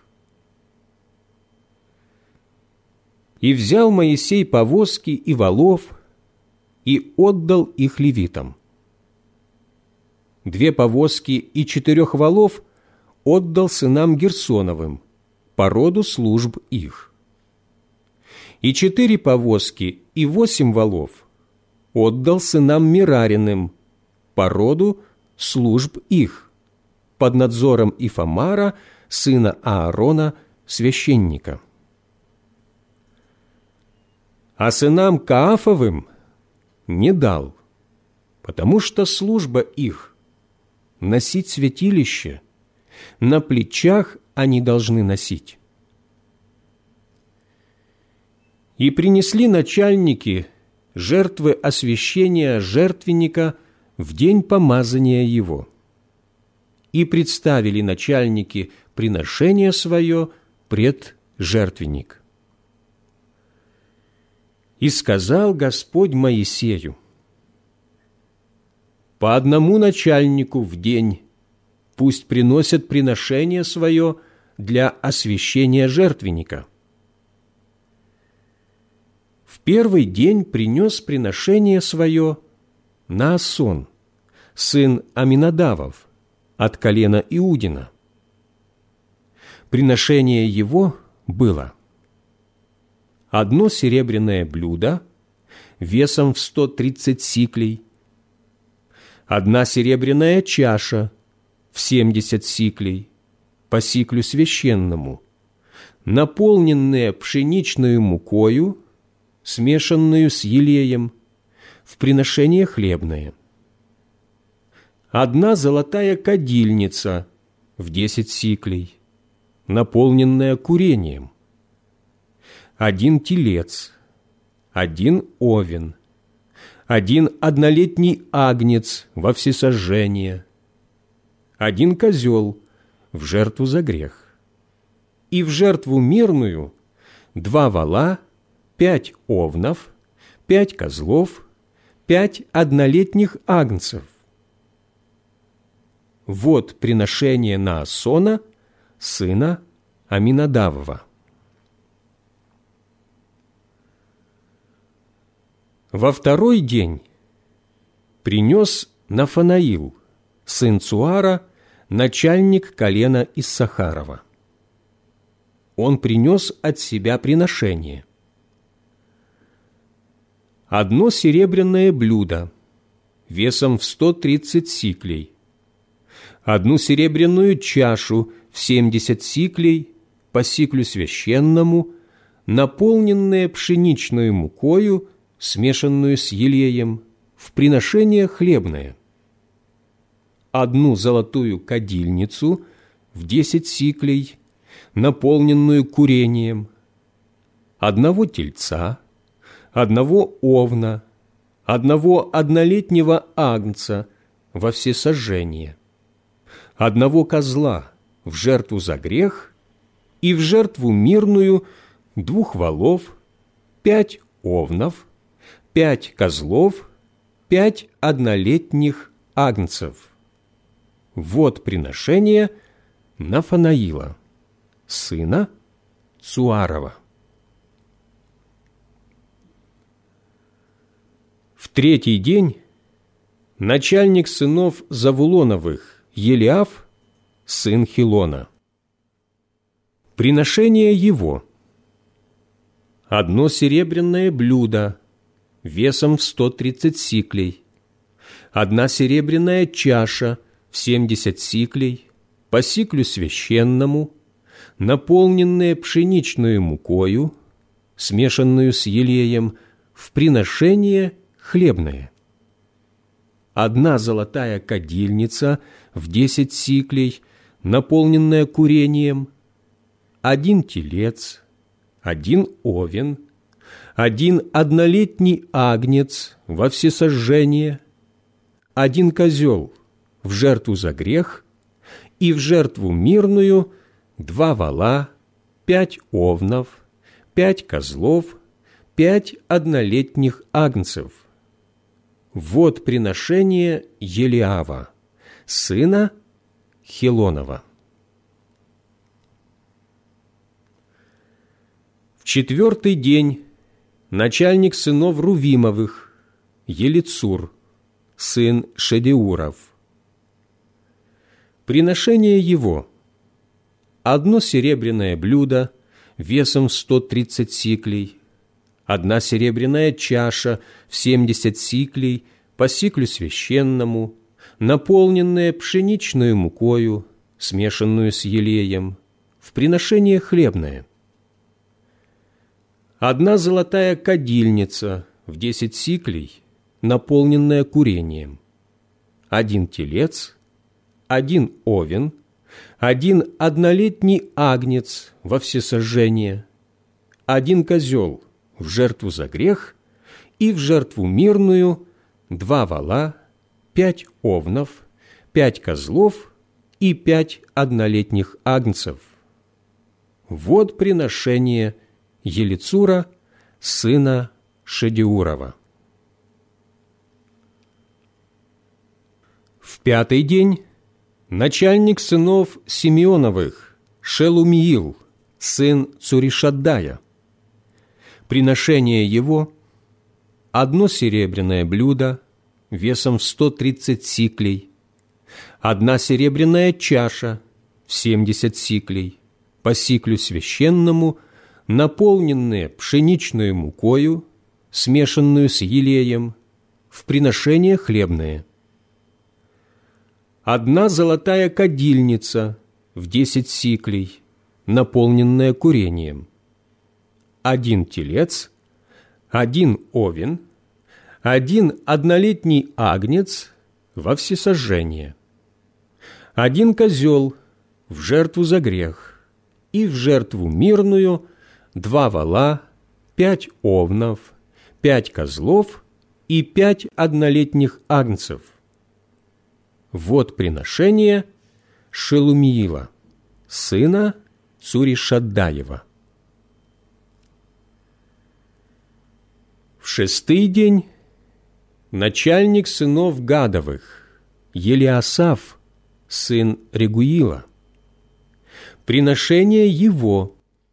И взял Моисей повозки и валов, и отдал их левитам. Две повозки и четырех валов отдал сынам Герсоновым по роду служб их. И четыре повозки и восемь валов отдал сынам Мерариным по роду служб их, под надзором Ифамара, сына Аарона, священника. А сынам Каафовым не дал, потому что служба их — носить святилище, на плечах они должны носить. И принесли начальники жертвы освящения жертвенника в день помазания его, и представили начальники приношение свое пред жертвенник. И сказал Господь Моисею: по одному начальнику в день пусть приносят приношение свое для освящения жертвенника. В первый день принес приношение свое Наасон, сын Аминадавов, от колена Иудина. Приношение его было: одно серебряное блюдо весом в сто тридцать сиклей, одна серебряная чаша в семьдесят сиклей, по сиклю священному, наполненная пшеничную мукою, смешанную с елеем, в приношение хлебное. Одна золотая кадильница в десять сиклей, наполненная курением. Один телец, один овен, один однолетний агнец во всесожжение, один козел в жертву за грех, и в жертву мирную два вола, пять овнов, пять козлов, пять однолетних агнцев. Вот приношение Наасона, сына Аминадавова. Во второй день принес Нафанаил, сын Цуара, начальник колена Иссахарова. Он принес от себя приношение: одно серебряное блюдо весом в сто тридцать сиклей, одну серебряную чашу в семьдесят сиклей по сиклю священному, наполненные пшеничную мукою, смешанную с елеем, в приношение хлебное, одну золотую кадильницу в десять сиклей, наполненную курением, одного тельца, одного овна, одного однолетнего агнца во всесожжение, одного козла в жертву за грех и в жертву мирную двух волов, пять овнов, пять козлов, пять однолетних агнцев. Вот приношение Нафанаила, сына Цуарова. В третий день начальник сынов Завулоновых, Елиаф, сын Хилона. Приношение его: одно серебряное блюдо весом в сто тридцать сиклей, одна серебряная чаша в семьдесят сиклей, по сиклю священному, наполненная пшеничную мукою, смешанную с елеем, в приношение хлебное, одна золотая кадильница в десять сиклей, наполненная курением, один телец, один овен, один однолетний агнец во всесожжение, один козел в жертву за грех и в жертву мирную два вола, пять овнов, пять козлов, пять однолетних агнцев. Вот приношение Елиава, сына Хилонова. В четвертый день начальник сынов Рувимовых, Елицур, сын Шедеуров. Приношение его: одно серебряное блюдо весом в сто тридцать сиклей, одна серебряная чаша в семьдесят сиклей по сиклю священному, наполненная пшеничную мукою, смешанную с елеем, в приношение хлебное, одна золотая кадильница в десять сиклей, наполненная курением, один телец, один овен, один однолетний агнец во всесожжение, один козел в жертву за грех и в жертву мирную два вола, пять овнов, пять козлов и пять однолетних агнцев. Вот приношение Елицура, сына Шедеурова. В пятый день начальник сынов Симеоновых, Шелумиил, сын Цуришаддая. Приношение его: одно серебряное блюдо весом в сто тридцать сиклей, одна серебряная чаша в семьдесят сиклей, по сиклю священному, наполненные пшеничную мукою, смешанную с елеем, в приношение хлебное, одна золотая кадильница в десять сиклей, наполненная курением, один телец, один овен, один однолетний агнец во всесожжение, один козел в жертву за грех и в жертву мирную два вола, пять овнов, пять козлов и пять однолетних агнцев. Вот приношение Шелумиила, сына Цуришаддаева. В шестый день начальник сынов Гадовых, Елиасаф, сын Регуила. Приношение его: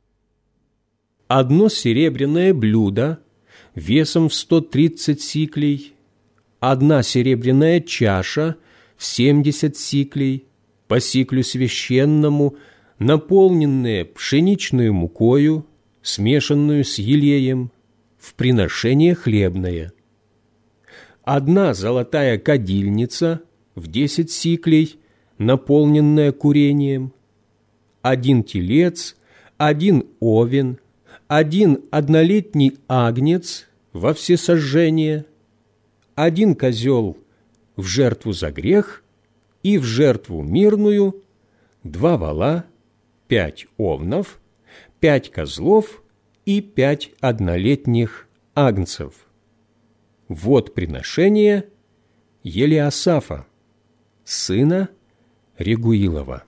одно серебряное блюдо весом в сто тридцать сиклей, одна серебряная чаша в семьдесят сиклей, по сиклю священному, наполненная пшеничную мукою, смешанную с елеем, в приношение хлебное. Одна золотая кадильница в десять сиклей, наполненная курением, один телец, один овен, один однолетний агнец во всесожжение, один козел в жертву за грех и в жертву мирную, два вола, пять овнов, пять козлов и пять однолетних агнцев. Вот приношение Елиасафа, сына Регуилова.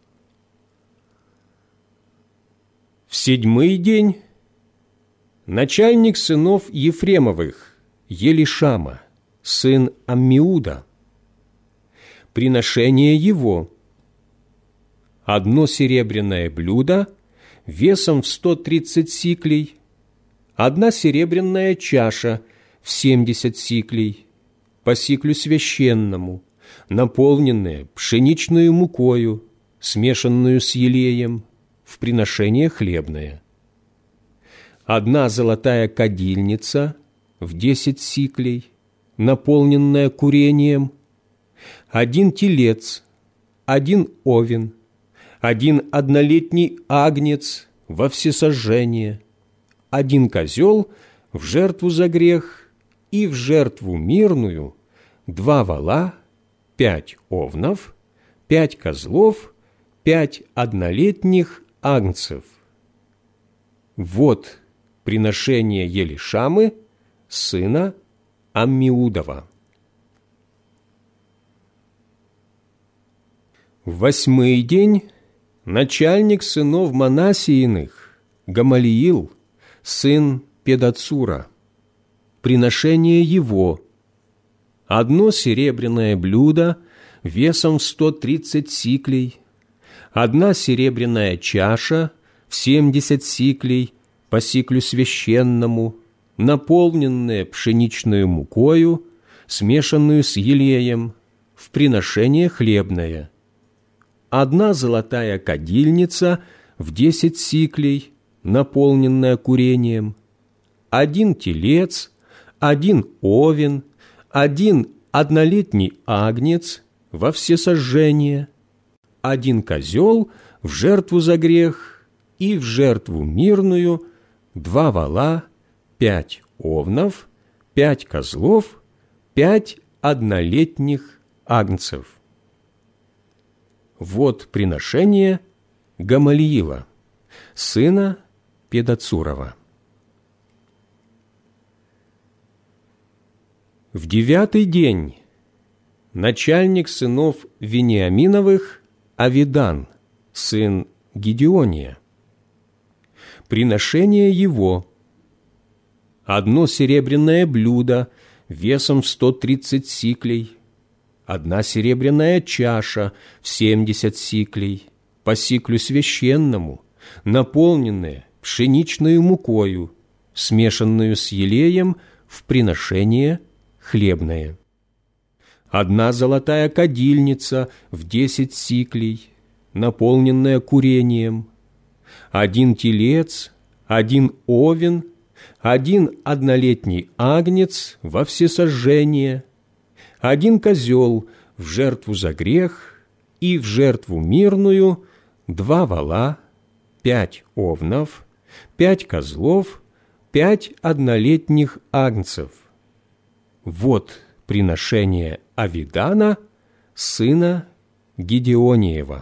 В седьмой день начальник сынов Ефремовых, Елишама, сын Аммиуда. Приношение его: одно серебряное блюдо весом в сто тридцать сиклей, одна серебряная чаша в семьдесят сиклей, по сиклю священному, наполненная пшеничную мукою, смешанную с елеем, в приношение хлебное. Одна золотая кадильница в десять сиклей, наполненная курением, один телец, один овен, один однолетний агнец во всесожжение, один козел в жертву за грех и в жертву мирную, два вола, пять овнов, пять козлов, пять однолетних агнцев. Вот приношение Елишамы, сына Аммиудова. В восьмой день начальник сынов Манассииных, Гамалиил, сын Педацура. Приношение его: одно серебряное блюдо весом в сто тридцать сиклей, одна серебряная чаша в семьдесят сиклей, по сиклю священному, наполненная пшеничную мукою, смешанную с елеем, в приношение хлебное. Одна золотая кадильница в десять сиклей, наполненная курением, один телец, один овен, один однолетний агнец во всесожжение, один козел в жертву за грех и в жертву мирную, два вола, пять овнов, пять козлов, пять однолетних агнцев. Вот приношение Гамалиила, сына Педацурова. В девятый день начальник сынов Вениаминовых Авидан, сын Гидеония. Приношение его: одно серебряное блюдо весом в сто тридцать сиклей, одна серебряная чаша в семьдесят сиклей, по сиклю священному, наполненная пшеничную мукою, смешанную с елеем, в приношение хлебное. Одна золотая кадильница в десять сиклей, наполненная курением, один телец, один овен, один однолетний агнец во всесожжение, один козел в жертву за грех и в жертву мирную, два вола, пять овнов, пять козлов, пять однолетних агнцев. Вот приношение Авидана, сына Гидеониева.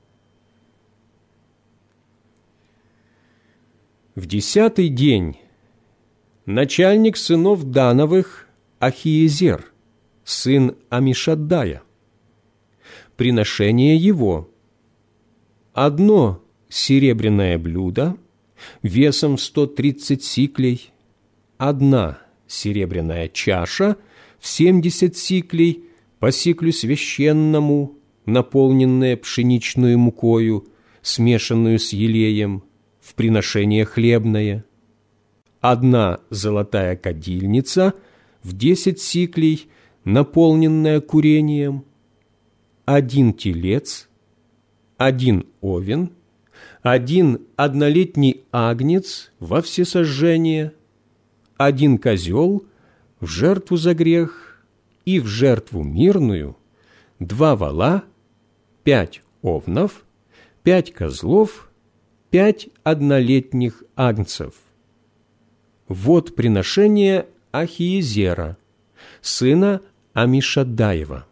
В десятый день начальник сынов Дановых Ахиезер, сын Амишаддая. Приношение его: одно серебряное блюдо весом в сто тридцать сиклей, одна серебряная чаша в семьдесят сиклей, по сиклю священному, наполненная пшеничную мукою, смешанную с елеем, в приношение хлебное, одна золотая кадильница в десять сиклей, наполненная курением, один телец, один овен, один однолетний агнец во всесожжение, один козел в жертву за грех и в жертву мирную два вола, пять овнов, пять козлов, пять однолетних агнцев. Вот приношение Ахиезера, сына Амишаддаева.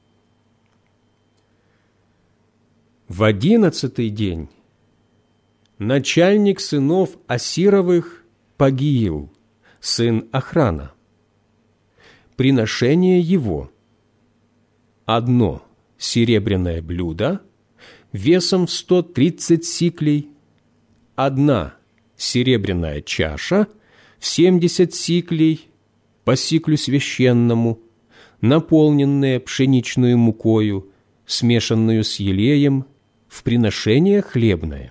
В одиннадцатый день начальник сынов Асировых Пагиил, сын Охрана. Приношение его: одно серебряное блюдо весом в сто тридцать сиклей, одна серебряная чаша в семьдесят сиклей по сиклю священному, наполненная пшеничную мукою, смешанную с елеем, в приношение хлебное.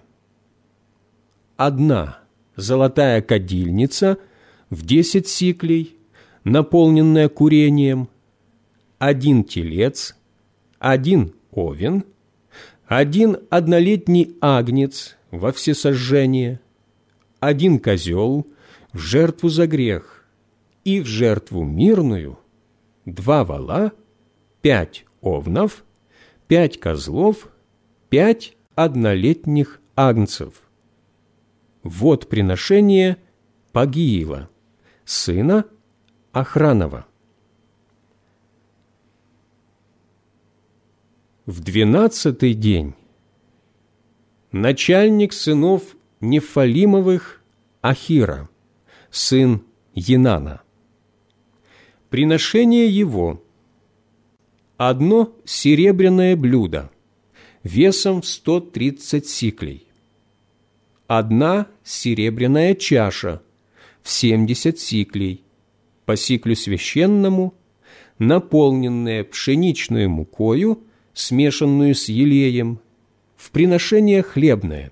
Одна золотая кадильница в десять сиклей, наполненная курением, один телец, один овен, один однолетний агнец во всесожжение, один козел в жертву за грех и в жертву мирную, два вола, пять овнов, пять козлов, пять однолетних агнцев. Вот приношение Пагиила, сына Охранова. В двенадцатый день начальник сынов Нефалимовых Ахира, сын Енана. Приношение его: одно серебряное блюдо весом в сто тридцать сиклей, одна серебряная чаша в семьдесят сиклей по сиклю священному, наполненная пшеничную мукою, смешанную с елеем, в приношение хлебное,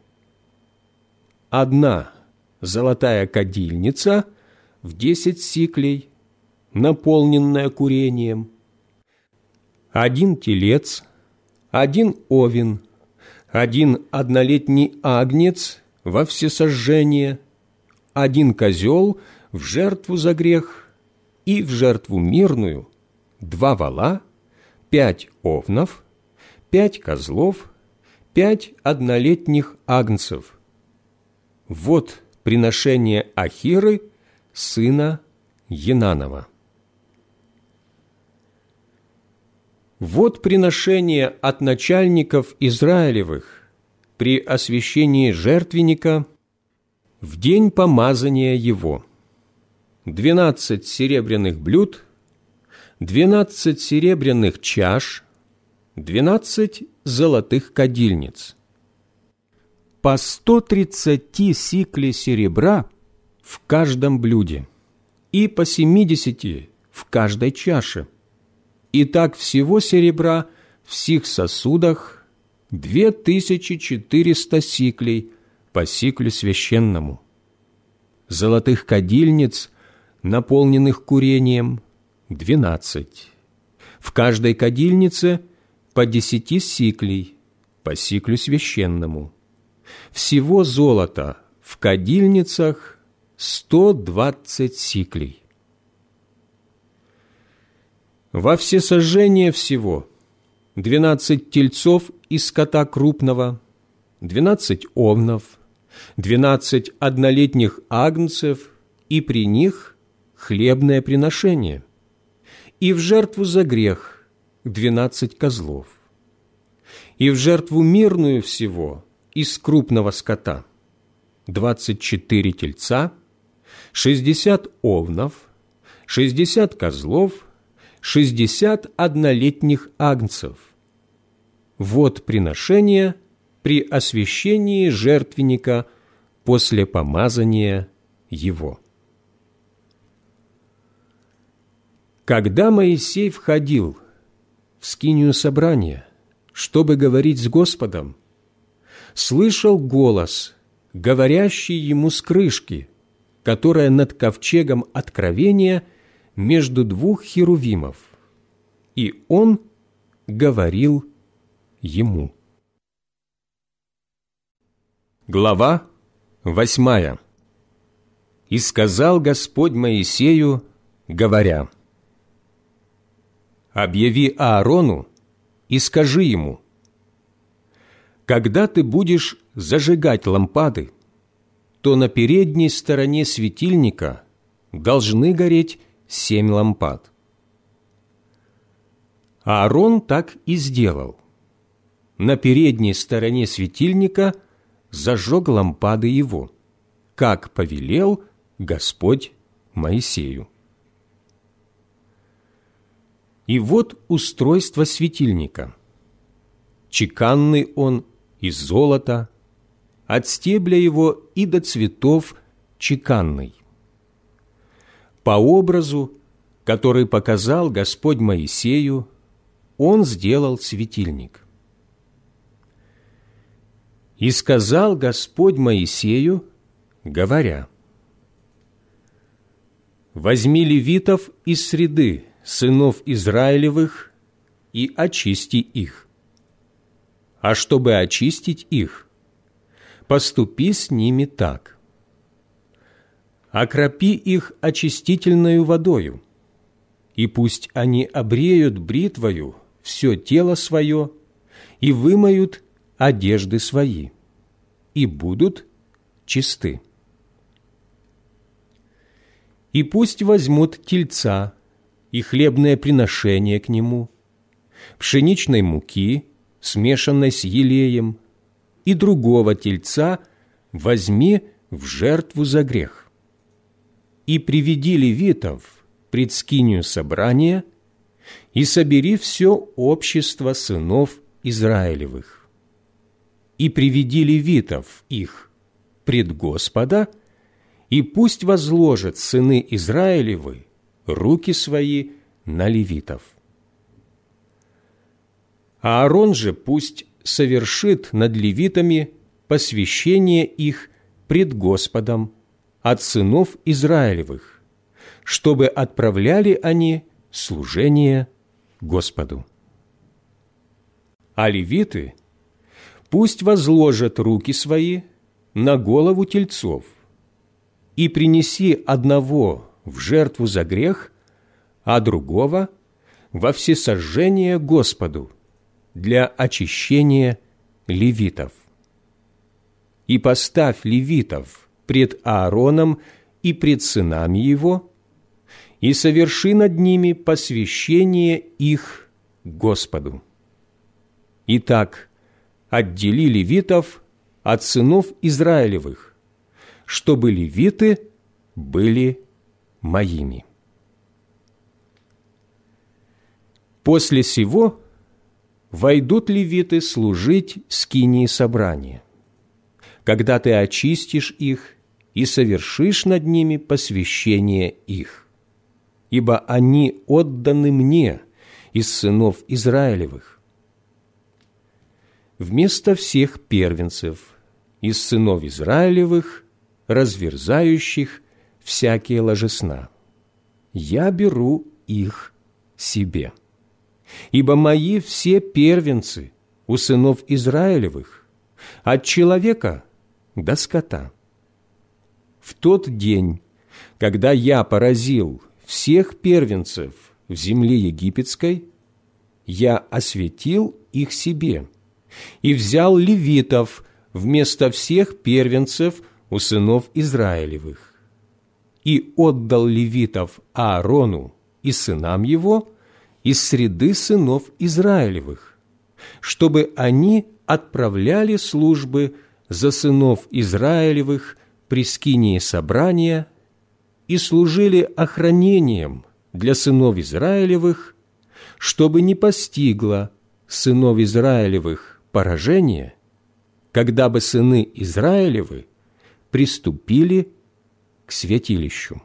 одна золотая кадильница в десять сиклей, наполненная курением, один телец, один овен, один однолетний агнец во всесожжение, один козел в жертву за грех и в жертву мирную, два вола, пять овнов, пять козлов, пять однолетних агнцев. Вот приношение Ахиры, сына Енанова. Вот приношение от начальников Израилевых при освящении жертвенника в день помазания его: двенадцать серебряных блюд, двенадцать серебряных чаш, двенадцать золотых кадильниц, по сто тридцати сиклей серебра в каждом блюде и по семидесяти в каждой чаше. И так всего серебра в сих сосудах две тысячи четыреста сиклей по сиклю священному. Золотых кадильниц, наполненных курением, двенадцать. В каждой кадильнице по десяти сиклей по сиклю священному. Всего золота в кадильницах сто двадцать сиклей. Во всесожжение всего двенадцать тельцов из скота крупного, двенадцать овнов, двенадцать однолетних агнцев, и при них хлебное приношение, и в жертву за грех двенадцать козлов, и в жертву мирную всего из крупного скота двадцать четыре тельца, шестьдесят овнов, шестьдесят козлов, шестьдесят однолетних агнцев. Вот приношение при освящении жертвенника после помазания его. Когда Моисей входил в скинию собрания, чтобы говорить с Господом, слышал голос, говорящий ему с крышки, которая над ковчегом откровения между двух херувимов, и он говорил ему. Глава восьмая. И сказал Господь Моисею, говоря: «Объяви Аарону и скажи ему: когда ты будешь зажигать лампады, то на передней стороне светильника должны гореть семь лампад». Аарон так и сделал. На передней стороне светильника зажег лампады его, как повелел Господь Моисею. И вот устройство светильника. Чеканный он из золота, от стебля его и до цветов чеканный. По образу, который показал Господь Моисею, он сделал светильник. И сказал Господь Моисею, говоря: «Возьми левитов из среды сынов Израилевых и очисти их. А чтобы очистить их, поступи с ними так: окропи их очистительною водою, и пусть они обреют бритвою все тело свое и вымоют одежды свои, и будут чисты. И пусть возьмут тельца и хлебное приношение к нему, пшеничной муки, смешанной с елеем, и другого тельца возьми в жертву за грех. И приведи левитов пред скинию собрания, и собери все общество сынов Израилевых. И приведи левитов их пред Господа, и пусть возложат сыны Израилевы руки свои на левитов. Аарон же пусть совершит над левитами посвящение их пред Господом от сынов Израилевых, чтобы отправляли они служение Господу. А левиты пусть возложат руки свои на голову тельцов, и принеси одного в жертву за грех, а другого во всесожжение Господу для очищения левитов. И поставь левитов пред Аароном и пред сынами его, и соверши над ними посвящение их Господу. Итак, отдели левитов от сынов Израилевых, чтобы левиты были моими. После сего войдут левиты служить скинии собрания, когда ты очистишь их и совершишь над ними посвящение их, ибо они отданы мне из сынов Израилевых. Вместо всех первенцев из сынов Израилевых, разверзающих всякие ложесна, я беру их себе. Ибо мои все первенцы у сынов Израилевых, от человека до скота. В тот день, когда я поразил всех первенцев в земле египетской, я осветил их себе и взял левитов вместо всех первенцев у сынов Израилевых, и отдал левитов Аарону и сынам его из среды сынов Израилевых, чтобы они отправляли службы за сынов Израилевых при скинии собрания и служили охранением для сынов Израилевых, чтобы не постигло сынов Израилевых поражение, когда бы сыны Израилевы приступили к святилищу.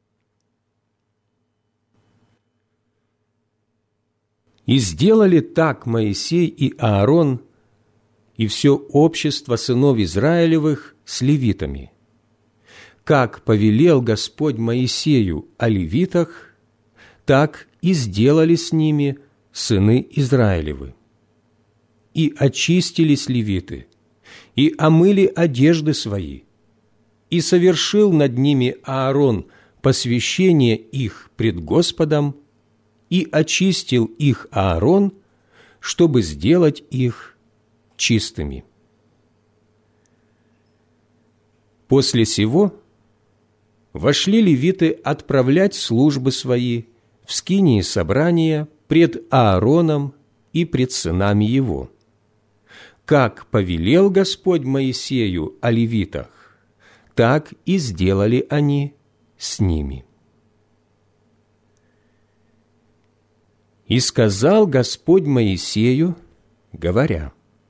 И сделали так Моисей и Аарон, и все общество сынов Израилевых с левитами, как повелел Господь Моисею о левитах, так и сделали с ними сыны Израилевы. И очистились левиты, и омыли одежды свои, и совершил над ними Аарон посвящение их пред Господом, и очистил их Аарон, чтобы сделать их чистыми. После сего вошли левиты отправлять службы свои в скинии собрания пред Аароном и пред сынами его. Как повелел Господь Моисею о левитах, так и сделали они с ними. И сказал Господь Моисею, говоря: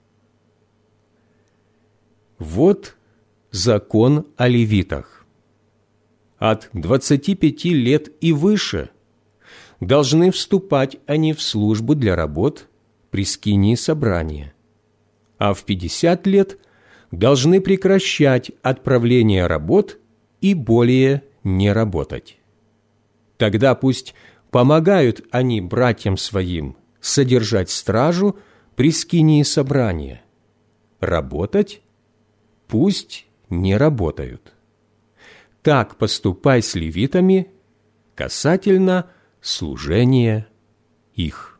«Вот закон о левитах. От двадцати пяти лет и выше должны вступать они в службу для работ при скинии собрания, а в пятьдесят лет должны прекращать отправление работ и более не работать. Тогда пусть помогают они братьям своим содержать стражу при скинии собрания. Работать пусть не работают. Так поступай с левитами касательно служения их».